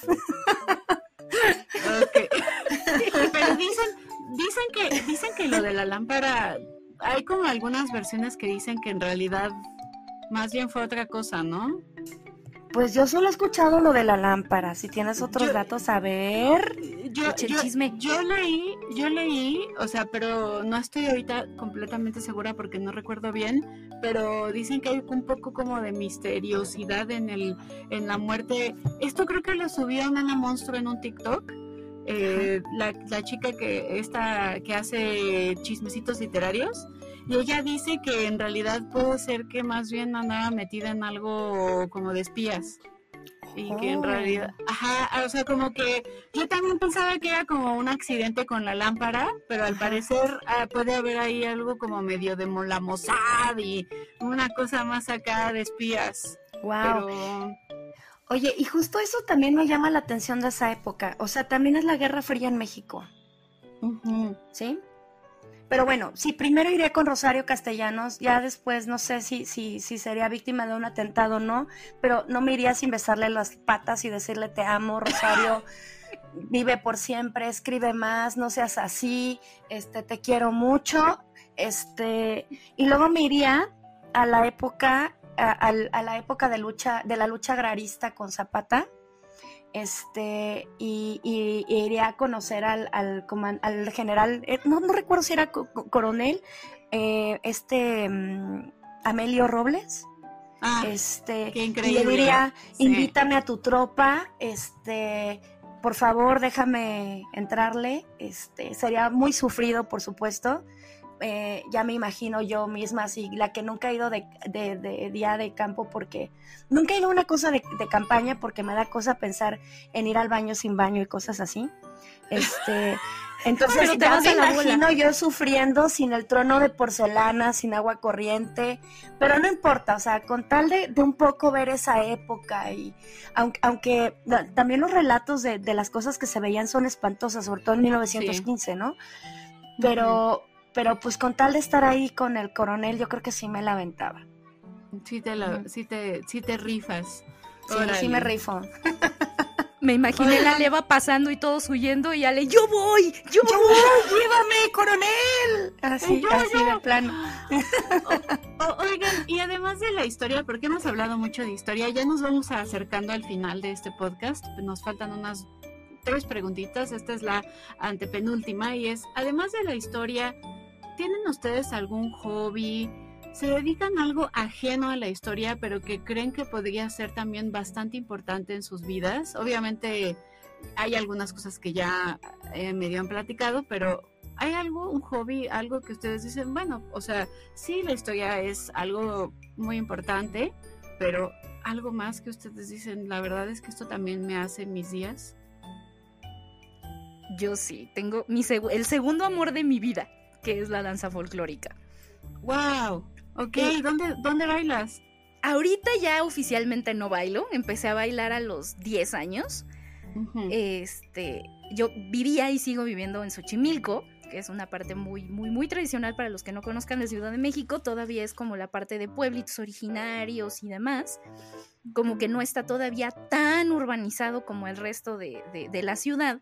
Okay. Pero dicen, dicen que, dicen que lo de la lámpara, hay como algunas versiones que dicen que en realidad más bien fue otra cosa, ¿no? Pues yo solo he escuchado lo de la lámpara. Si tienes otros yo, datos, a ver. Yo, yo, yo leí, yo leí, o sea, pero no estoy ahorita completamente segura porque no recuerdo bien, pero dicen que hay un poco como de misteriosidad en el, en la muerte. Esto creo que lo subió Nana Monstruo en un TikTok. Eh, la, la chica que esta que hace chismecitos literarios, y ella dice que en realidad puede ser que más bien andaba metida en algo como de espías y oh. que en realidad, ajá, o sea, como que yo también pensaba que era como un accidente con la lámpara, pero al parecer ah, puede haber ahí algo como medio de la Mossad y una cosa más acá de espías. Wow. Pero oye, y justo eso también me llama la atención de esa época. O sea, también es la Guerra Fría en México. Uh-huh. ¿Sí? Pero bueno, sí, primero iré con Rosario Castellanos. Ya después no sé si, si, si sería víctima de un atentado o no. Pero no me iría sin besarle las patas y decirle te amo, Rosario. Vive por siempre, escribe más, no seas así. Este, te quiero mucho. Este, y luego me iría a la época... A, a, a la época de lucha de la lucha agrarista con Zapata, este y, y, y iría a conocer al al, al general, eh, no, no recuerdo si era co- coronel, eh, este um, Amelio Robles, ah, este qué increíble. Y le diría, sí. invítame a tu tropa, este, por favor déjame entrarle, este, sería muy sufrido por supuesto. eh, ya me imagino yo misma, así, la que nunca he ido de, de, de día de campo porque, nunca he ido a una cosa de, de campaña porque me da cosa pensar en ir al baño sin baño y cosas así. Este, entonces Pero te ya vas me a la imagino bola. yo sufriendo sin el trono de porcelana, sin agua corriente, pero no importa, o sea, con tal de, de un poco ver esa época y aunque, aunque no, también los relatos de, de las cosas que se veían son espantosas, sobre todo en mil novecientos quince, sí. ¿no? Pero, uh-huh. pero pues con tal de estar ahí con el coronel, yo creo que sí me la aventaba. Sí te, la, uh-huh. sí te, sí te rifas. Sí, Órale. sí me rifo. Me imaginé la leva pasando y todos huyendo y Ale, yo voy, yo, yo voy, voy, llévame, coronel. Así, yo, así yo. de plano. O, o, oigan, y además de la historia, porque hemos hablado mucho de historia, ya nos vamos acercando al final de este podcast, nos faltan unas tres preguntitas, esta es la antepenúltima y es, además de la historia, ¿tienen ustedes algún hobby? ¿Se dedican a algo ajeno a la historia, pero que creen que podría ser también bastante importante en sus vidas? Obviamente hay algunas cosas que ya eh, medio han platicado, pero ¿hay algo, un hobby, algo que ustedes dicen, bueno, o sea, sí, la historia es algo muy importante, pero algo más que ustedes dicen, la verdad es que esto también me hace mis días? Yo sí, tengo mi seg- el segundo amor de mi vida, que es la danza folclórica. ¡Wow! Ok, eh, ¿dónde, ¿dónde bailas? Ahorita ya oficialmente no bailo, empecé a bailar a los diez años. Uh-huh. Este, yo vivía y sigo viviendo en Xochimilco, que es una parte muy, muy, muy tradicional para los que no conozcan de Ciudad de México, todavía es como la parte de pueblitos originarios y demás, como que no está todavía tan urbanizado como el resto de, de, de la ciudad.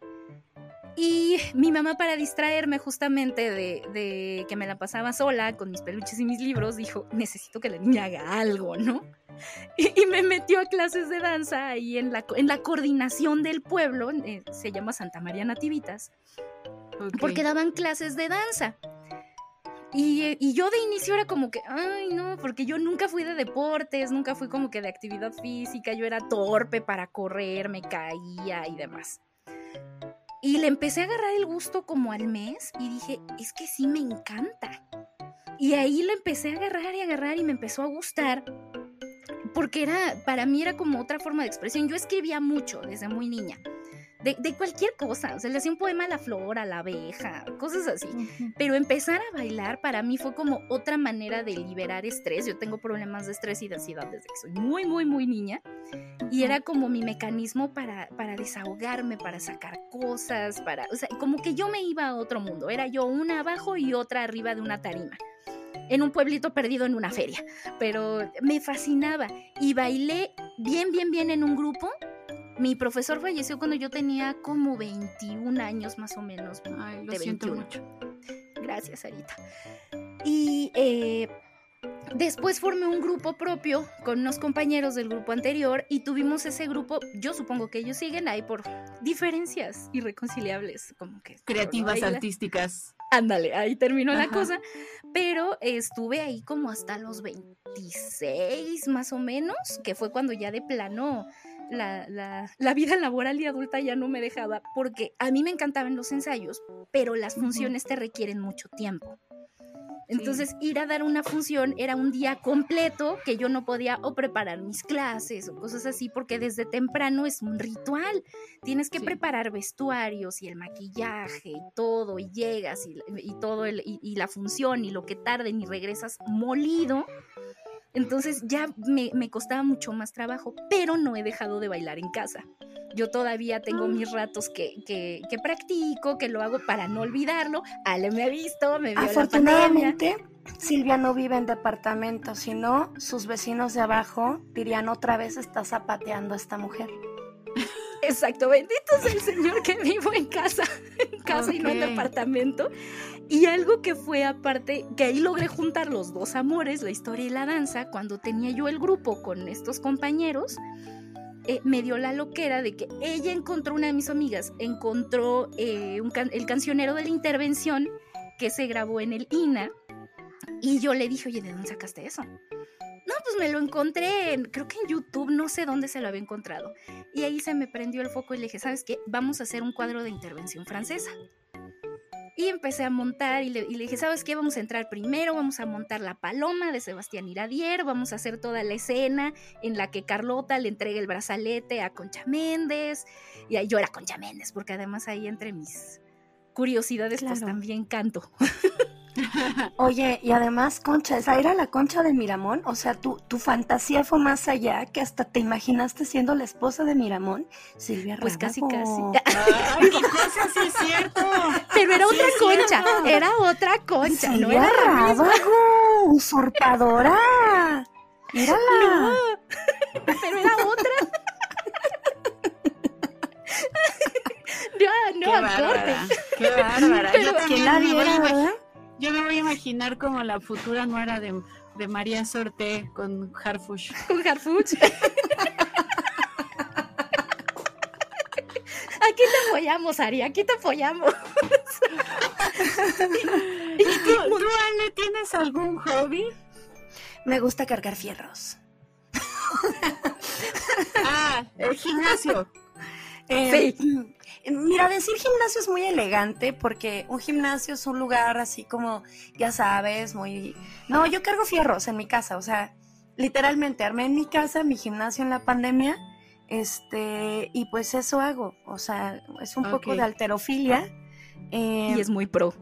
Y mi mamá, para distraerme justamente de, de que me la pasaba sola con mis peluches y mis libros, dijo, necesito que la niña haga algo, ¿no? Y, y me metió a clases de danza ahí en la, en la coordinación del pueblo, eh, se llama Santa María Nativitas, okay. Porque daban clases de danza. Y, y yo de inicio era como que, ay no, porque yo nunca fui de deportes, nunca fui como que de actividad física, yo era torpe para correr, me caía y demás. Y le empecé a agarrar el gusto como al mes y dije, es que sí me encanta. Y ahí le empecé a agarrar y agarrar y me empezó a gustar porque era, para mí era como otra forma de expresión. Yo escribía mucho desde muy niña, de, de cualquier cosa, o sea, le hacía un poema a la flor, a la abeja, cosas así. Uh-huh. Pero empezar a bailar para mí fue como otra manera de liberar estrés. Yo tengo problemas de estrés y de ansiedad desde que soy muy, muy, muy niña. Y era como mi mecanismo para, para desahogarme, para sacar cosas, para, o sea, como que yo me iba a otro mundo. Era yo una abajo y otra arriba de una tarima, en un pueblito perdido en una feria. Pero me fascinaba y bailé bien, bien, bien en un grupo. Mi profesor falleció cuando yo tenía como veintiún años más o menos. Ay, lo de siento veintiuno. Mucho. Gracias, Sarita. Y eh, después formé un grupo propio con unos compañeros del grupo anterior y tuvimos ese grupo, yo supongo que ellos siguen ahí por diferencias irreconciliables, como que creativas, baila. Artísticas. Ándale, ahí terminó Ajá. la cosa, pero estuve ahí como hasta los veintiséis más o menos, que fue cuando ya de plano la, la, la vida laboral y adulta ya no me dejaba, porque a mí me encantaban los ensayos, pero las funciones uh-huh. te requieren mucho tiempo. Entonces sí. ir a dar una función era un día completo que yo no podía o preparar mis clases o cosas así, porque desde temprano es un ritual. Tienes que sí. preparar vestuarios y el maquillaje y todo, y llegas y, y todo el, y, y la función y lo que tarden y regresas molido. Entonces ya me, me costaba mucho más trabajo, pero no he dejado de bailar en casa. Yo todavía tengo mis ratos que, que, que practico, que lo hago para no olvidarlo. Ale me ha visto, me vio Afortunadamente, la pandemia. Silvia no vive en departamento, sino sus vecinos de abajo dirían, otra vez está zapateando a esta mujer. Exacto, bendito sea el Señor que vivo en casa, en casa okay. y no en departamento. Y algo que fue aparte, que ahí logré juntar los dos amores, la historia y la danza, cuando tenía yo el grupo con estos compañeros, eh, me dio la loquera de que ella encontró, una de mis amigas, encontró eh, un can- el cancionero de la intervención que se grabó en el I N A, y yo le dije, oye, ¿de dónde sacaste eso? No, pues me lo encontré, en, creo que en YouTube, no sé dónde se lo había encontrado. Y ahí se me prendió el foco y le dije, ¿sabes qué? Vamos a hacer un cuadro de intervención francesa. Y empecé a montar y le, y le dije, ¿sabes qué? Vamos a entrar primero, vamos a montar La Paloma de Sebastián Iradier, vamos a hacer toda la escena en la que Carlota le entrega el brazalete a Concha Méndez, y ahí yo era Concha Méndez, porque además ahí entre mis curiosidades claro. pues también canto. Oye, y además, Concha, esa era la Concha de Miramón, o sea, tu, tu fantasía fue más allá, que hasta te imaginaste siendo la esposa de Miramón, Silvia Pues Rábago. casi, casi. Ay, qué cosa, sí es cierto. Pero era sí otra Concha, cierto. era otra Concha, Silvia no era la misma. Rábago, usurpadora, mírala. No, pero era otra. No, no, qué bárbara, qué bárbara. Pero Yo ¿quién la viera, verdad? Yo me voy a imaginar como la futura nuera de, de María Sorté con Harfuch. Con Harfuch. Aquí te apoyamos, Ari, aquí te apoyamos. ¿Y tú, tú, Ale, tienes algún hobby? Me gusta cargar fierros. Ah, el gimnasio. Eh, sí. Mira, decir gimnasio es muy elegante porque un gimnasio es un lugar así como, ya sabes, muy... No, yo cargo fierros en mi casa, o sea, literalmente armé en mi casa mi gimnasio en la pandemia, este, y pues eso hago, o sea, es un okay. poco de halterofilia. Eh, y es muy pro.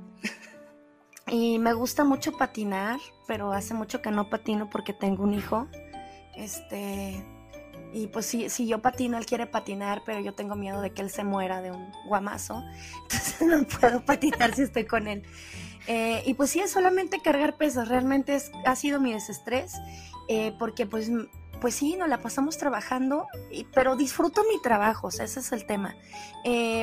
Y me gusta mucho patinar, pero hace mucho que no patino porque tengo un hijo, este... Y pues si, si yo patino, él quiere patinar, pero yo tengo miedo de que él se muera de un guamazo. Entonces no puedo patinar si estoy con él. Eh, y pues sí, es solamente cargar pesas. Realmente es, ha sido mi desestrés. Eh, porque pues, pues sí, nos la pasamos trabajando, y, pero disfruto mi trabajo, o sea, ese es el tema. Eh,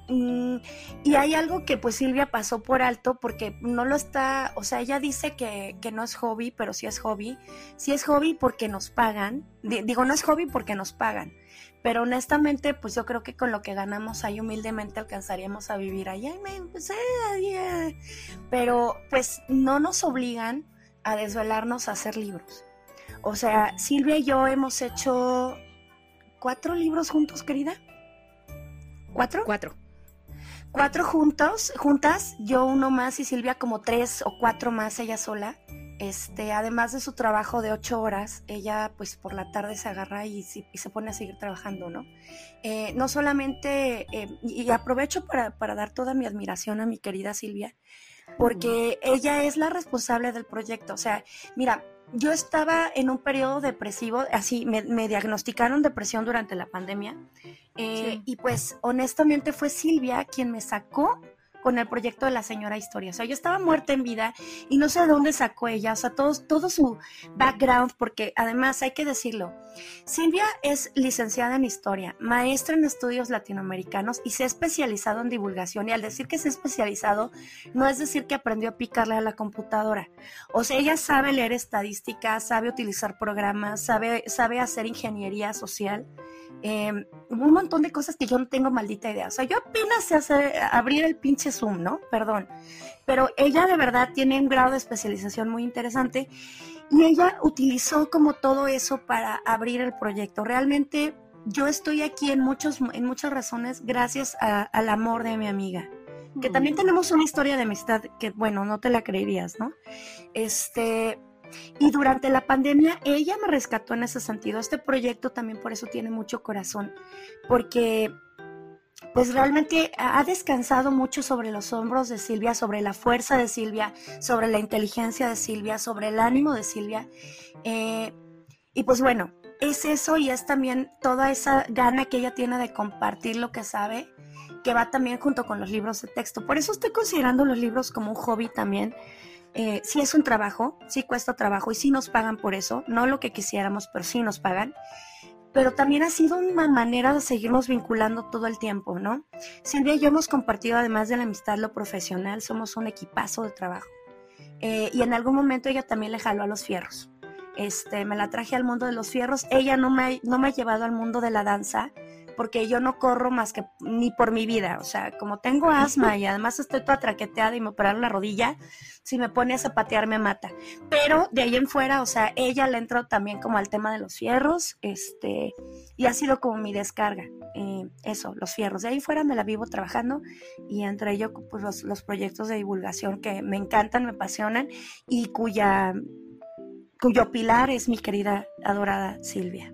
Y hay algo que pues Silvia pasó por alto porque no lo está, o sea, ella dice que, que no es hobby, pero sí es hobby. Sí es hobby porque nos pagan, digo, no es hobby porque nos pagan, pero honestamente pues yo creo que con lo que ganamos ahí humildemente alcanzaríamos a vivir allá, pues, eh, pero pues no nos obligan a desvelarnos a hacer libros. O sea, Silvia y yo hemos hecho cuatro libros juntos, querida. ¿Cuatro? Cuatro. Cuatro juntos, juntas, yo uno más y Silvia como tres o cuatro más ella sola. Este, además de su trabajo de ocho horas, ella pues por la tarde se agarra y, y se pone a seguir trabajando, ¿no? Eh, no solamente, eh, y aprovecho para, para dar toda mi admiración a mi querida Silvia, porque ella es la responsable del proyecto. O sea, mira, yo estaba en un periodo depresivo, así me, me diagnosticaron depresión durante la pandemia, eh, sí. Y pues honestamente fue Silvia quien me sacó con el proyecto de La Señora Historia. O sea, yo estaba muerta en vida y no sé de dónde sacó ella, o sea, todo, todo su background, porque además hay que decirlo, Silvia es licenciada en Historia, maestra en estudios latinoamericanos y se ha especializado en divulgación, y al decir que se ha especializado, no es decir que aprendió a picarle a la computadora. O sea, ella sabe leer estadísticas, sabe utilizar programas, sabe, sabe hacer ingeniería social, eh, un montón de cosas que yo no tengo maldita idea. O sea, yo apenas sé hacer, abrir el pinche Zoom, ¿no? Perdón. Pero ella de verdad tiene un grado de especialización muy interesante y ella utilizó como todo eso para abrir el proyecto. Realmente yo estoy aquí en, muchos, en muchas razones gracias a, al amor de mi amiga. Que también tenemos una historia de amistad que, bueno, no te la creerías, ¿no? Este... Y durante la pandemia ella me rescató en ese sentido. Este proyecto también por eso tiene mucho corazón, porque pues realmente ha descansado mucho sobre los hombros de Silvia, sobre la fuerza de Silvia, sobre la inteligencia de Silvia, sobre el ánimo de Silvia. Eh, y pues bueno, es eso y es también toda esa gana que ella tiene de compartir lo que sabe, que va también junto con los libros de texto. Por eso estoy considerando los libros como un hobby también. Eh, sí es un trabajo, sí cuesta trabajo y sí nos pagan por eso, no lo que quisiéramos, pero sí nos pagan. Pero también ha sido una manera de seguirnos vinculando todo el tiempo, ¿no? Silvia y yo hemos compartido, además de la amistad, lo profesional, somos un equipazo de trabajo. Eh, y en algún momento ella también le jaló a los fierros. Este, me la traje al mundo de los fierros. Ella no me, no me ha llevado al mundo de la danza, porque yo no corro más que ni por mi vida, o sea, como tengo asma y además estoy toda traqueteada y me operaron la rodilla, si me pone a zapatear me mata. Pero de ahí en fuera, o sea, ella le entró también como al tema de los fierros, este, y ha sido como mi descarga, eh, eso, los fierros. De ahí fuera me la vivo trabajando y entre ello pues los, los proyectos de divulgación que me encantan, me apasionan y cuya, cuyo pilar es mi querida, adorada Silvia.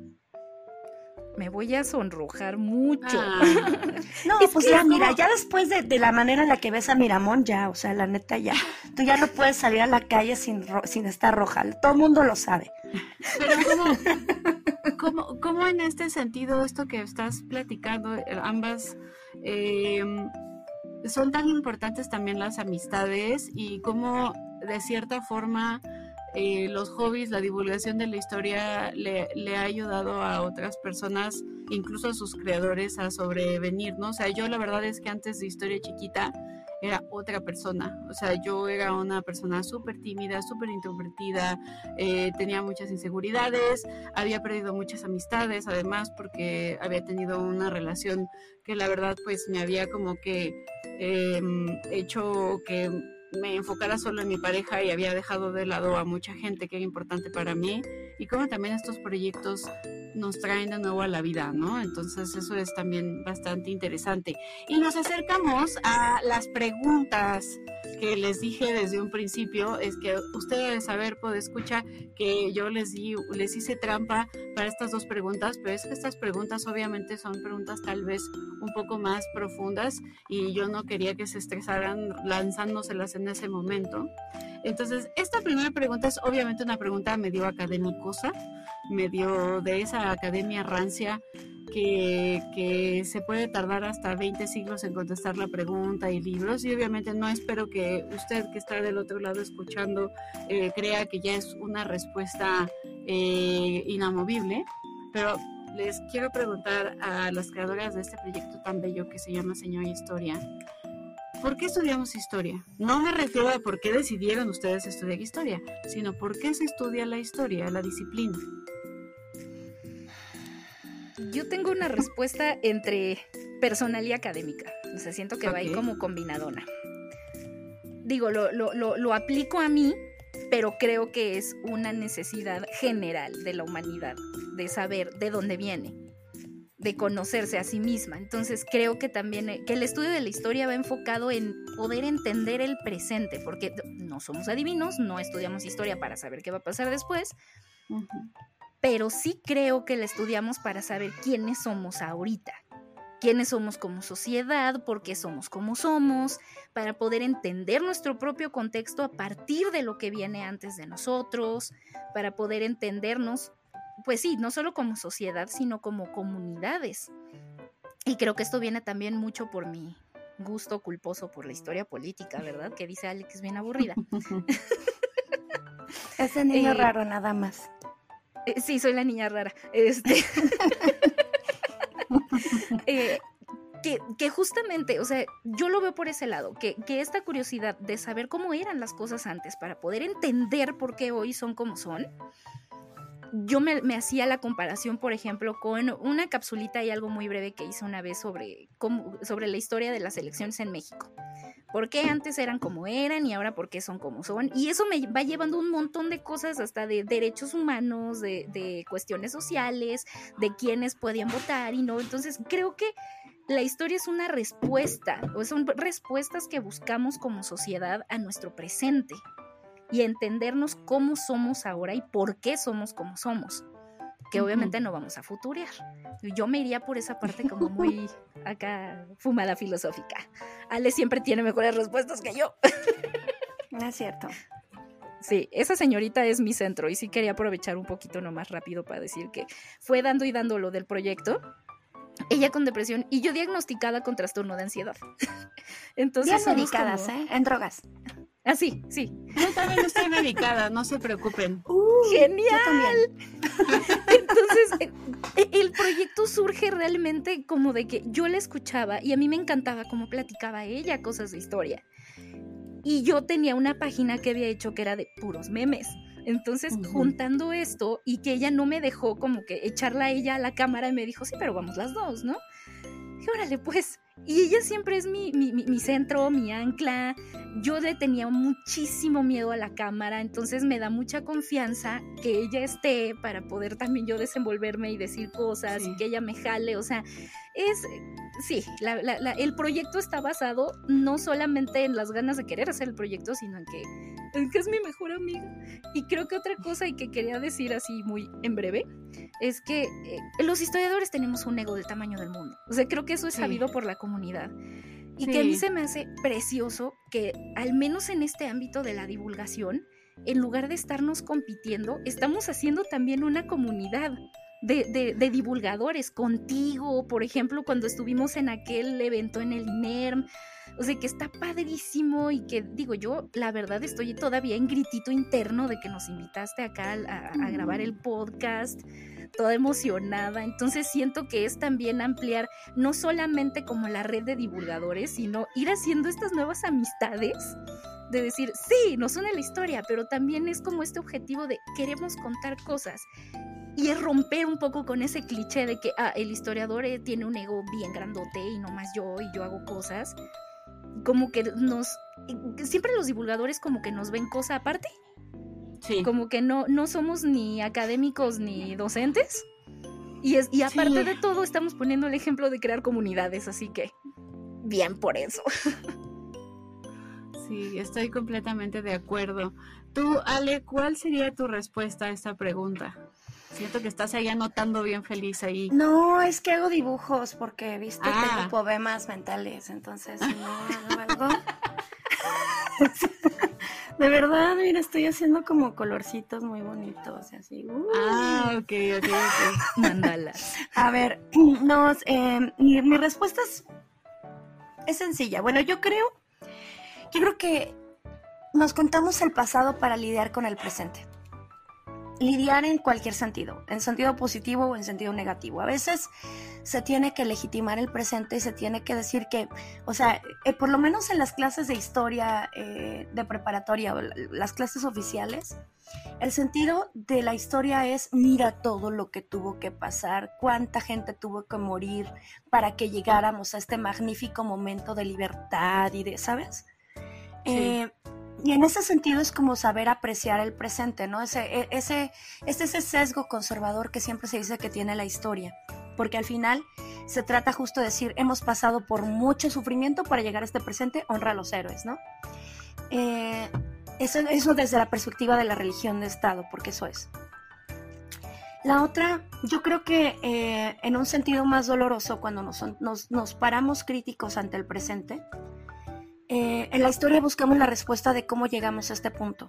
Me voy a sonrojar mucho. Ah. No, es pues ya, como... mira, ya después de, de la manera en la que ves a Miramón, ya, o sea, la neta, ya. Tú ya no puedes salir a la calle sin, ro- sin estar roja. Todo el mundo lo sabe. Pero ¿cómo, cómo, cómo en este sentido, esto que estás platicando, ambas, eh, son tan importantes también las amistades y cómo, de cierta forma... Eh, los hobbies, la divulgación de la historia le, le ha ayudado a otras personas, incluso a sus creadores, a sobrevenir, ¿no? O sea, yo la verdad es que antes de Historia Chiquita era otra persona, o sea, yo era una persona súper tímida, súper introvertida, eh, tenía muchas inseguridades, había perdido muchas amistades, además porque había tenido una relación que la verdad pues me había como que eh, hecho que me enfocara solo en mi pareja y había dejado de lado a mucha gente que era importante para mí, y como también estos proyectos nos traen de nuevo a la vida, ¿no? Entonces eso es también bastante interesante. Y nos acercamos a las preguntas que les dije desde un principio. Es que usted debe saber, podescucha, que yo les di, les hice trampa para estas dos preguntas, pero es que estas preguntas obviamente son preguntas tal vez un poco más profundas y yo no quería que se estresaran lanzándoselas en ese momento. Entonces, esta primera pregunta es obviamente una pregunta medio académicosa, medio de esa academia rancia que, que se puede tardar hasta veinte siglos en contestar la pregunta y libros, y obviamente no espero que usted que está del otro lado escuchando eh, crea que ya es una respuesta eh, inamovible, pero les quiero preguntar a las creadoras de este proyecto tan bello que se llama Señor Historia, ¿por qué estudiamos historia? No me refiero a por qué decidieron ustedes estudiar historia, sino por qué se estudia la historia, la disciplina. Yo tengo una respuesta entre personal y académica. O sea, siento que okay. va ahí como combinadona. Digo, lo, lo, lo, lo aplico a mí, pero creo que es una necesidad general de la humanidad, de saber de dónde viene, de conocerse a sí misma. Entonces creo que también que el estudio de la historia va enfocado en poder entender el presente, porque no somos adivinos, no estudiamos historia para saber qué va a pasar después, uh-huh. pero sí creo que la estudiamos para saber quiénes somos ahorita, quiénes somos como sociedad, por qué somos como somos, para poder entender nuestro propio contexto a partir de lo que viene antes de nosotros, para poder entendernos, pues sí, no solo como sociedad, sino como comunidades. Y creo que esto viene también mucho por mi gusto culposo por la historia política, ¿verdad? Que dice Alex, es bien aburrida. Ese niño eh, raro, nada más. Eh, sí, soy la niña rara. Este... eh, que, que justamente, o sea, yo lo veo por ese lado, que, que esta curiosidad de saber cómo eran las cosas antes para poder entender por qué hoy son como son. Yo me, me hacía la comparación, por ejemplo, con una capsulita y algo muy breve que hice una vez sobre, cómo, sobre la historia de las elecciones en México. ¿Por qué antes eran como eran y ahora por qué son como son? Y eso me va llevando un montón de cosas, hasta de derechos humanos, de, de cuestiones sociales, de quiénes podían votar y no. Entonces creo que la historia es una respuesta, o son respuestas que buscamos como sociedad a nuestro presente. Y entendernos cómo somos ahora y por qué somos como somos, que uh-huh. obviamente no vamos a futurear. Yo me iría por esa parte como muy acá fumada filosófica. Ale siempre tiene mejores respuestas que yo. No es cierto. Sí, esa señorita es mi centro y sí quería aprovechar un poquito nomás rápido para decir que fue dando y dando lo del proyecto. Ella con depresión y yo diagnosticada con trastorno de ansiedad. Entonces bien medicadas, como... ¿eh? En drogas. Ah, sí, sí. Yo también estoy medicada, no se preocupen. Uh, ¡Genial! Entonces, el, el proyecto surge realmente como de que yo la escuchaba y a mí me encantaba cómo platicaba ella cosas de historia. Y yo tenía una página que había hecho que era de puros memes. Entonces, uh-huh. juntando esto y que ella no me dejó como que echarla a ella a la cámara y me dijo, sí, pero vamos las dos, ¿no? Y órale, pues. Y ella siempre es mi, mi, mi, mi centro, mi ancla. Yo le tenía muchísimo miedo a la cámara, entonces me da mucha confianza que ella esté para poder también yo desenvolverme y decir cosas, sí. Y que ella me jale, o sea, es... Sí, la, la, la, el proyecto está basado no solamente en las ganas de querer hacer el proyecto, sino en que, en que es mi mejor amiga. Y creo que otra cosa y que quería decir así muy en breve es que eh, los historiadores tenemos un ego del tamaño del mundo. O sea, creo que eso es sí. sabido por la comunidad. Y sí. que a mí se me hace precioso que al menos en este ámbito de la divulgación, en lugar de estarnos compitiendo, estamos haciendo también una comunidad. De, de, de divulgadores, contigo, por ejemplo, cuando estuvimos en aquel evento en el INERM, o sea, que está padrísimo y que, digo, yo la verdad estoy todavía en gritito interno de que nos invitaste acá a, a grabar el podcast, toda emocionada, entonces siento que es también ampliar no solamente como la red de divulgadores, sino ir haciendo estas nuevas amistades, de decir, sí, nos une la historia, pero también es como este objetivo de queremos contar cosas. Y es romper un poco con ese cliché de que ah, el historiador eh, tiene un ego bien grandote y nomás yo y yo hago cosas. Como que nos... Siempre los divulgadores como que nos ven cosa aparte. Sí. Como que no, no somos ni académicos ni docentes. Y, es, y aparte sí. de todo estamos poniendo el ejemplo de crear comunidades, así que bien por eso. Sí, estoy completamente de acuerdo. Tú, Ale, ¿cuál sería tu respuesta a esta pregunta? Siento que estás ahí anotando bien feliz ahí. No, es que hago dibujos porque, viste, ah. tengo problemas mentales, entonces si no hago algo... De verdad, mira, estoy haciendo como colorcitos muy bonitos, así. Uh. Ah, ok, ok, ok. Mandalas. A ver, no, eh, mi, mi respuesta es, es sencilla. Bueno, yo creo, yo creo que nos contamos el pasado para lidiar con el presente. Lidiar en cualquier sentido, en sentido positivo o en sentido negativo. A veces se tiene que legitimar el presente y se tiene que decir que, o sea, eh, por lo menos en las clases de historia eh, de preparatoria o las clases oficiales, el sentido de la historia es mira todo lo que tuvo que pasar, cuánta gente tuvo que morir para que llegáramos a este magnífico momento de libertad y de, ¿sabes? Sí. Eh, Y en ese sentido es como saber apreciar el presente, ¿no? Ese, ese, es ese sesgo conservador que siempre se dice que tiene la historia, porque al final se trata justo de decir, hemos pasado por mucho sufrimiento para llegar a este presente, honra a los héroes, ¿no? Eh, eso, eso desde la perspectiva de la religión de Estado, porque eso es. La otra, yo creo que eh, en un sentido más doloroso, cuando nos, nos, nos paramos críticos ante el presente, Eh, en la historia buscamos la respuesta de cómo llegamos a este punto.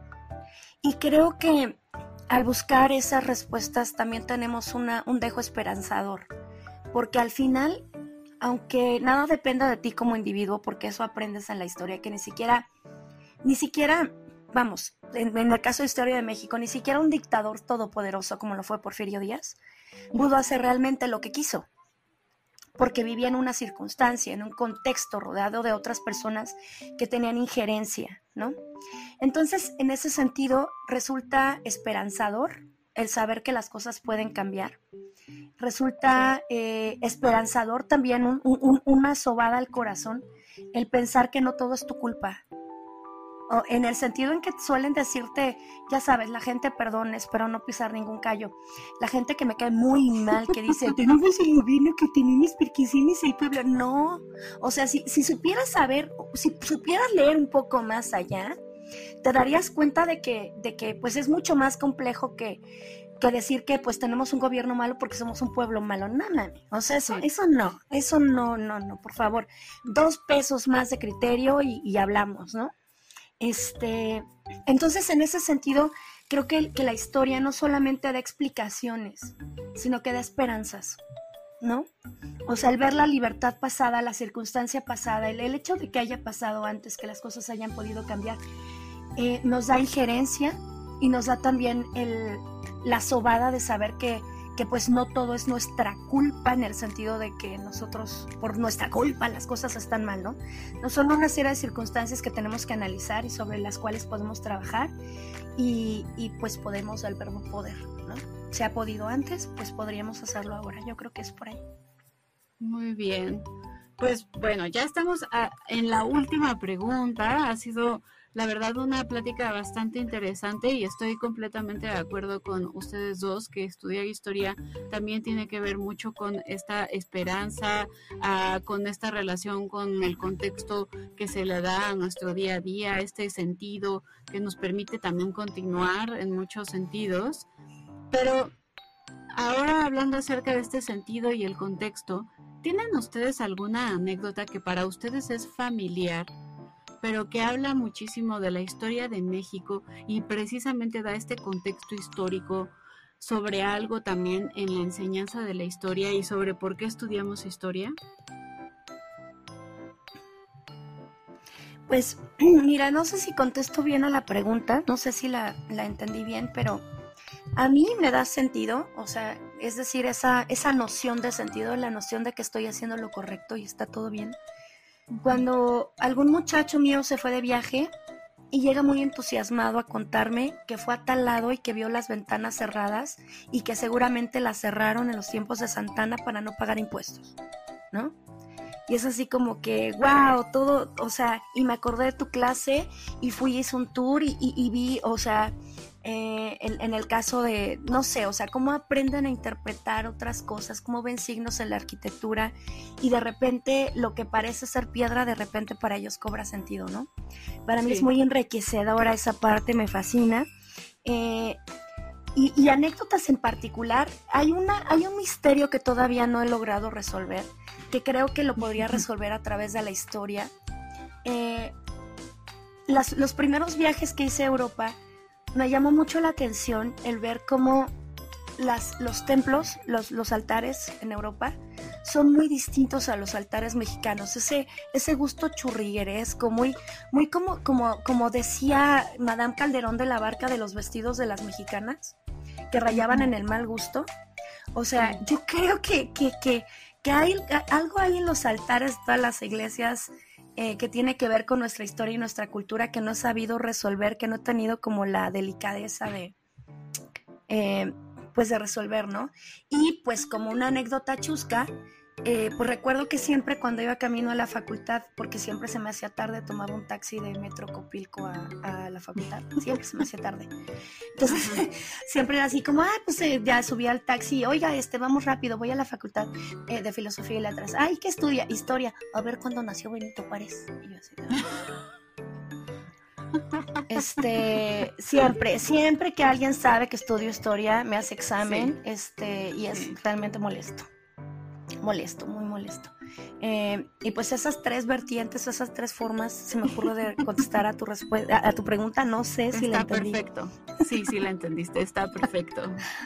Y creo que al buscar esas respuestas también tenemos una, un dejo esperanzador. Porque al final, aunque nada dependa de ti como individuo, porque eso aprendes en la historia, que ni siquiera, ni siquiera, vamos, en, en el caso de Historia de México, ni siquiera un dictador todopoderoso como lo fue Porfirio Díaz, pudo hacer realmente lo que quiso. Porque vivía en una circunstancia, en un contexto rodeado de otras personas que tenían injerencia, ¿no? Entonces, en ese sentido, resulta esperanzador el saber que las cosas pueden cambiar. Resulta eh, esperanzador también un, un, una sobada al corazón el pensar que no todo es tu culpa. O en el sentido en que suelen decirte, ya sabes, la gente, perdón, espero no pisar ningún callo, la gente que me cae muy mal, que dice, tenemos el gobierno que tenemos perquisiciones y el pueblo, no, o sea, si, si supieras saber, si supieras leer un poco más allá, te darías cuenta de que, de que pues es mucho más complejo que, que decir que pues tenemos un gobierno malo porque somos un pueblo malo, no, no, o sea, eso, eso no, eso no, no, no, por favor, dos pesos más de criterio y, y hablamos, ¿no? Este, entonces, en ese sentido, creo que, que la historia no solamente da explicaciones, sino que da esperanzas, ¿no? O sea, el ver la libertad pasada, la circunstancia pasada, el, el hecho de que haya pasado antes, que las cosas hayan podido cambiar, eh, nos da injerencia y nos da también el, la sobada de saber que, que pues no todo es nuestra culpa, en el sentido de que nosotros, por nuestra culpa, las cosas están mal, ¿no? No son una serie de circunstancias que tenemos que analizar y sobre las cuales podemos trabajar y, y pues podemos, al verbo poder, ¿no? Se ha podido antes, pues podríamos hacerlo ahora. Yo creo que es por ahí. Muy bien. Pues bueno, ya estamos a, en la última pregunta. Ha sido, la verdad, una plática bastante interesante y estoy completamente de acuerdo con ustedes dos que estudiar historia también tiene que ver mucho con esta esperanza, uh, con esta relación con el contexto que se le da a nuestro día a día, este sentido que nos permite también continuar en muchos sentidos. Pero ahora hablando acerca de este sentido y el contexto, ¿tienen ustedes alguna anécdota que para ustedes es familiar, pero que habla muchísimo de la historia de México y precisamente da este contexto histórico sobre algo también en la enseñanza de la historia y sobre por qué estudiamos historia? Pues mira, no sé si contesto bien a la pregunta, no sé si la, la entendí bien, pero a mí me da sentido, o sea, es decir, esa, esa noción de sentido, la noción de que estoy haciendo lo correcto y está todo bien. Cuando algún muchacho mío se fue de viaje y llega muy entusiasmado a contarme que fue a tal lado y que vio las ventanas cerradas y que seguramente las cerraron en los tiempos de Santana para no pagar impuestos, ¿no? Y es así como que, wow, todo, o sea, y me acordé de tu clase y fui, hice un tour y, y, y vi, o sea, eh, en, en el caso de, no sé, o sea, cómo aprenden a interpretar otras cosas, cómo ven signos en la arquitectura y de repente lo que parece ser piedra, de repente para ellos cobra sentido, ¿no? Para mí sí. Es muy enriquecedora esa parte, me fascina. Eh, y, y anécdotas en particular, hay, una, hay un misterio que todavía no he logrado resolver, que creo que lo podría resolver a través de la historia. Eh, las, los primeros viajes que hice a Europa, me llamó mucho la atención el ver cómo las, los templos, los, los altares en Europa, son muy distintos a los altares mexicanos. Ese, ese gusto churrigueresco, muy, muy como, como, como decía Madame Calderón de la Barca de los vestidos de las mexicanas, que rayaban en el mal gusto. O sea, yo creo que... que, que que hay algo ahí en los altares de todas las iglesias eh, que tiene que ver con nuestra historia y nuestra cultura que no he sabido resolver, que no he tenido como la delicadeza de eh, pues de resolver, ¿no? Y pues como una anécdota chusca, eh, pues recuerdo que siempre cuando iba camino a la facultad, porque siempre se me hacía tarde, tomaba un taxi de Metro Copilco a, a la facultad, siempre se me hacía tarde. Entonces, siempre era así como, ah, pues eh, ya subí al taxi, oiga, este, vamos rápido, voy a la facultad eh, de Filosofía y Letras. Ay, ¿qué estudia? Historia. A ver cuándo nació Benito Juárez. Y yo así, este, siempre, siempre que alguien sabe que estudio historia, me hace examen, sí. este, y es sí. realmente molesto. Molesto, muy molesto. Eh, y pues esas tres vertientes, esas tres formas, se me ocurre de contestar a tu respuesta, a, a tu pregunta, no sé si está la entendí. Está perfecto. Sí, sí la entendiste, está perfecto.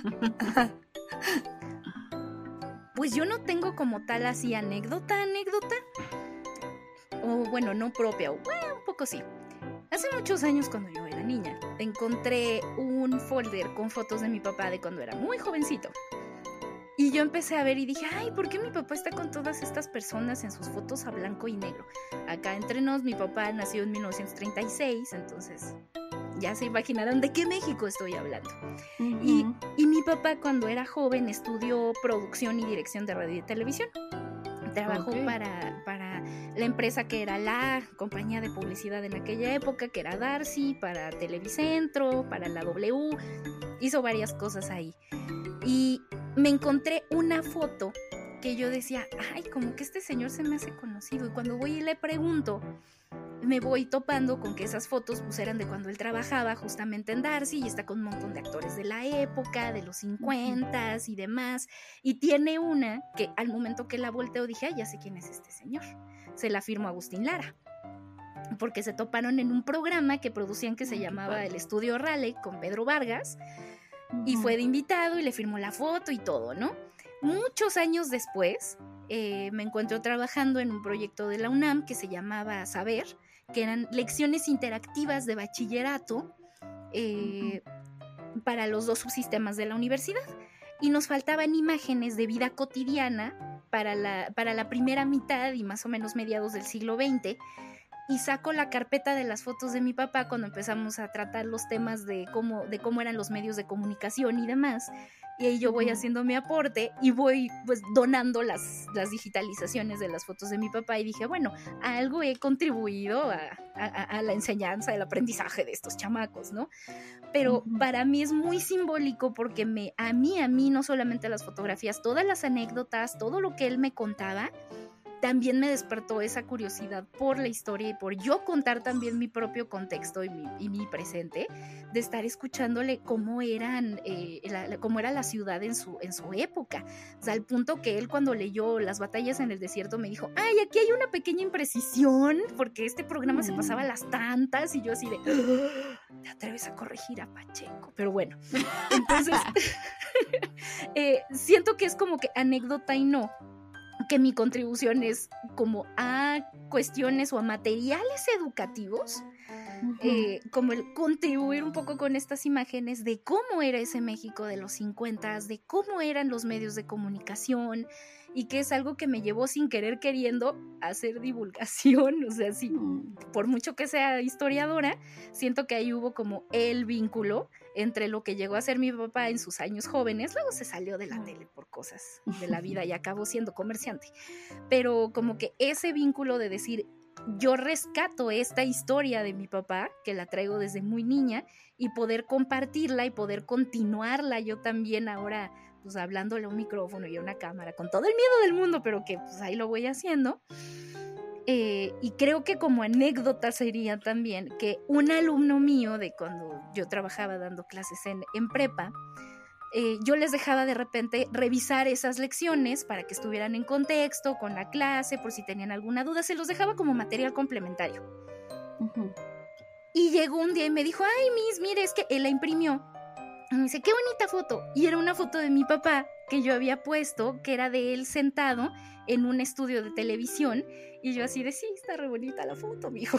Pues yo no tengo como tal así anécdota, anécdota. O bueno, no propia, o bueno, un poco sí. Hace muchos años cuando yo era niña, encontré un folder con fotos de mi papá de cuando era muy jovencito. Y yo empecé a ver y dije, ay, ¿por qué mi papá está con todas estas personas en sus fotos a blanco y negro? Acá entre nos, mi papá nació en mil novecientos treinta y seis, entonces ya se imaginarán de qué México estoy hablando. Uh-huh. Y, y mi papá cuando era joven estudió producción y dirección de radio y televisión. Trabajó okay. para, para la empresa que era la compañía de publicidad en aquella época, que era Darcy, para Televicentro, para la W, hizo varias cosas ahí. Y me encontré una foto que yo decía, ay, como que este señor se me hace conocido. Y cuando voy y le pregunto, me voy topando con que esas fotos pues eran de cuando él trabajaba justamente en Darcy y está con un montón de actores de la época, de los cincuentas y demás. Y tiene una que al momento que la volteo dije, ay, ya sé quién es este señor. Se la firmó Agustín Lara. Porque se toparon en un programa que producían que se llamaba El Estudio Raleigh con Pedro Vargas. Y fue de invitado y le firmó la foto y todo, ¿no? Muchos años después eh, me encuentro trabajando en un proyecto de la UNAM que se llamaba Saber, que eran lecciones interactivas de bachillerato eh, uh-huh. para los dos subsistemas de la universidad. Y nos faltaban imágenes de vida cotidiana para la, para la primera mitad y más o menos mediados del siglo veinte, y saco la carpeta de las fotos de mi papá cuando empezamos a tratar los temas de cómo, de cómo eran los medios de comunicación y demás. Y ahí yo voy haciendo mi aporte y voy pues donando las, las digitalizaciones de las fotos de mi papá y dije, bueno, algo he contribuido a, a, a la enseñanza, el aprendizaje de estos chamacos, ¿no? Pero uh-huh. para mí es muy simbólico porque me, a mí, a mí, no solamente las fotografías, todas las anécdotas, todo lo que él me contaba, también me despertó esa curiosidad por la historia y por yo contar también mi propio contexto y mi, y mi presente, de estar escuchándole cómo eran, eh, la, cómo era la ciudad en su, en su época. O sea, al punto que él cuando leyó Las batallas en el desierto me dijo, ay, aquí hay una pequeña imprecisión, porque este programa mm. se pasaba a las tantas, y yo así de, oh, ¿te atreves a corregir a Pacheco? Pero bueno, entonces, eh, siento que es como que anécdota y no, que mi contribución es como a cuestiones o a materiales educativos, uh-huh. eh, como el contribuir un poco con estas imágenes de cómo era ese México de los cincuentas, de cómo eran los medios de comunicación, y que es algo que me llevó sin querer queriendo a hacer divulgación. O sea, sí, por mucho que sea historiadora, siento que ahí hubo como el vínculo entre lo que llegó a ser mi papá en sus años jóvenes, luego se salió de la tele por cosas de la vida y acabó siendo comerciante, pero como que ese vínculo de decir, yo rescato esta historia de mi papá, que la traigo desde muy niña, y poder compartirla y poder continuarla yo también ahora, pues hablándole a un micrófono y a una cámara, con todo el miedo del mundo, pero que pues ahí lo voy haciendo. Eh, y creo que como anécdota sería también que un alumno mío de cuando yo trabajaba dando clases en, en prepa, eh, yo les dejaba de repente revisar esas lecciones para que estuvieran en contexto con la clase, por si tenían alguna duda, se los dejaba como material complementario. Uh-huh. Y llegó un día y me dijo, ay, Miss, mire, es que él la imprimió. Y me dice, qué bonita foto. Y era una foto de mi papá que yo había puesto, que era de él sentado en un estudio de televisión. Y yo así de, sí, está re bonita la foto, mijo.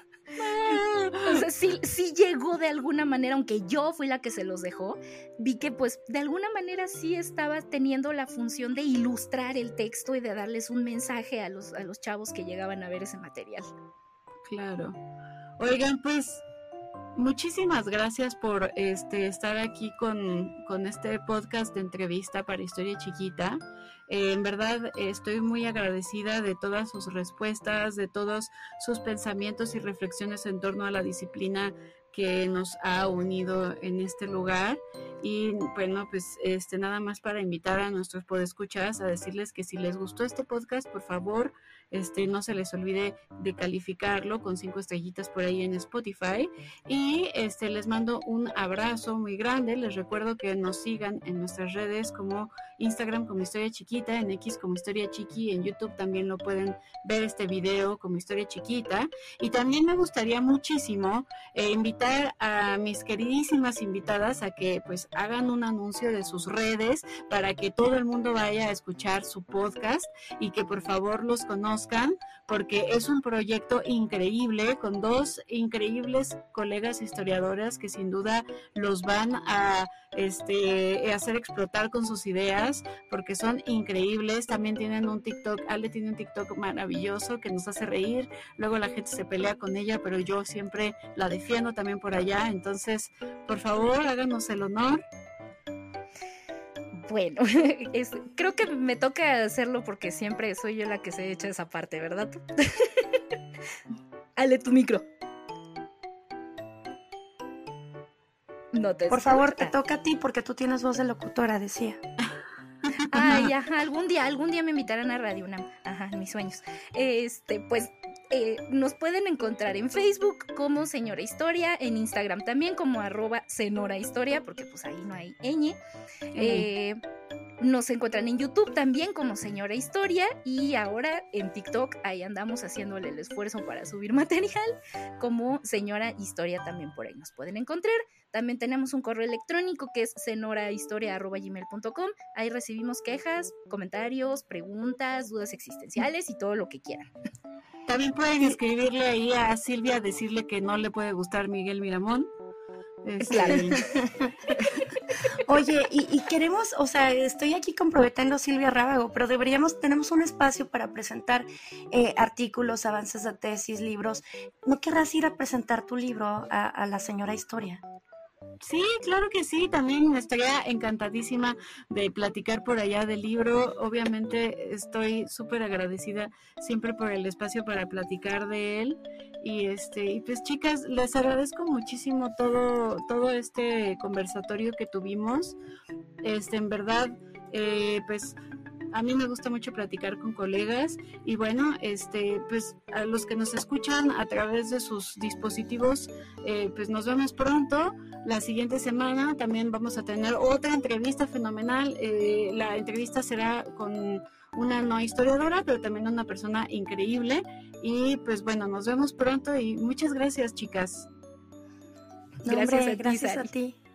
O sea, sí, sí llegó de alguna manera, aunque yo fui la que se los dejó, vi que pues de alguna manera sí estaba teniendo la función de ilustrar el texto y de darles un mensaje a los, a los chavos que llegaban a ver ese material. Claro. Oigan, pues muchísimas gracias por este estar aquí con, con este podcast de entrevista para Historia Chiquita. Eh, en verdad eh, estoy muy agradecida de todas sus respuestas, de todos sus pensamientos y reflexiones en torno a la disciplina que nos ha unido en este lugar. Y bueno, pues este nada más para invitar a nuestros podescuchas a decirles que si les gustó este podcast, por favor, este no se les olvide de calificarlo con cinco estrellitas por ahí en Spotify. Y este les mando un abrazo muy grande. Les recuerdo que nos sigan en nuestras redes como Instagram como Historia Chiquita, en X como Historia Chiqui, en YouTube también lo pueden ver este video como Historia Chiquita. Y también me gustaría muchísimo eh, invitar a mis queridísimas invitadas a que pues hagan un anuncio de sus redes para que todo el mundo vaya a escuchar su podcast y que por favor los conozcan, porque es un proyecto increíble con dos increíbles colegas historiadoras que sin duda los van a este, hacer explotar con sus ideas, porque son increíbles. También tienen un TikTok, Ale tiene un TikTok maravilloso que nos hace reír, luego la gente se pelea con ella, pero yo siempre la defiendo también por allá. Entonces, por favor, háganos el honor. Bueno, es, creo que me toca hacerlo porque siempre soy yo la que se echa esa parte, ¿verdad? Ale, tu micro. No te Por favor, te toca a ti porque tú tienes voz de locutora, decía. Ay, ajá, algún día, algún día me invitarán a Radio UNAM. Ajá, mis sueños. Este, pues, eh, nos pueden encontrar en Facebook como Señora Historia, en Instagram también como arroba Senora Historia, porque pues ahí no hay ñ. Eh, nos encuentran en YouTube también como Señora Historia, y ahora en TikTok ahí andamos haciéndole el esfuerzo para subir material como Señora Historia, también por ahí nos pueden encontrar. También tenemos un correo electrónico que es senorahistoria arroba gmail punto com. Ahí recibimos quejas, comentarios, preguntas, dudas existenciales y todo lo que quieran. También pueden escribirle ahí a Silvia, decirle que no le puede gustar Miguel Miramón. Este, Claro. Oye, y, y queremos, o sea, estoy aquí comprometendo Silvia Rábago, pero deberíamos, tenemos un espacio para presentar eh, artículos, avances de tesis, libros. ¿No querrás ir a presentar tu libro a, a la señora Historia? Sí, claro que sí, también estaría encantadísima de platicar por allá del libro. Obviamente estoy súper agradecida siempre por el espacio para platicar de él. Y este, y pues chicas, les agradezco muchísimo todo, todo este conversatorio que tuvimos. Este, en verdad, eh, pues a mí me gusta mucho platicar con colegas y bueno, este, pues a los que nos escuchan a través de sus dispositivos, eh, pues nos vemos pronto. La siguiente semana también vamos a tener otra entrevista fenomenal. Eh, la entrevista será con una no historiadora, pero también una persona increíble. Y pues bueno, nos vemos pronto y muchas gracias, chicas. No, Gracias hombre, a ti, gracias Sari. a ti.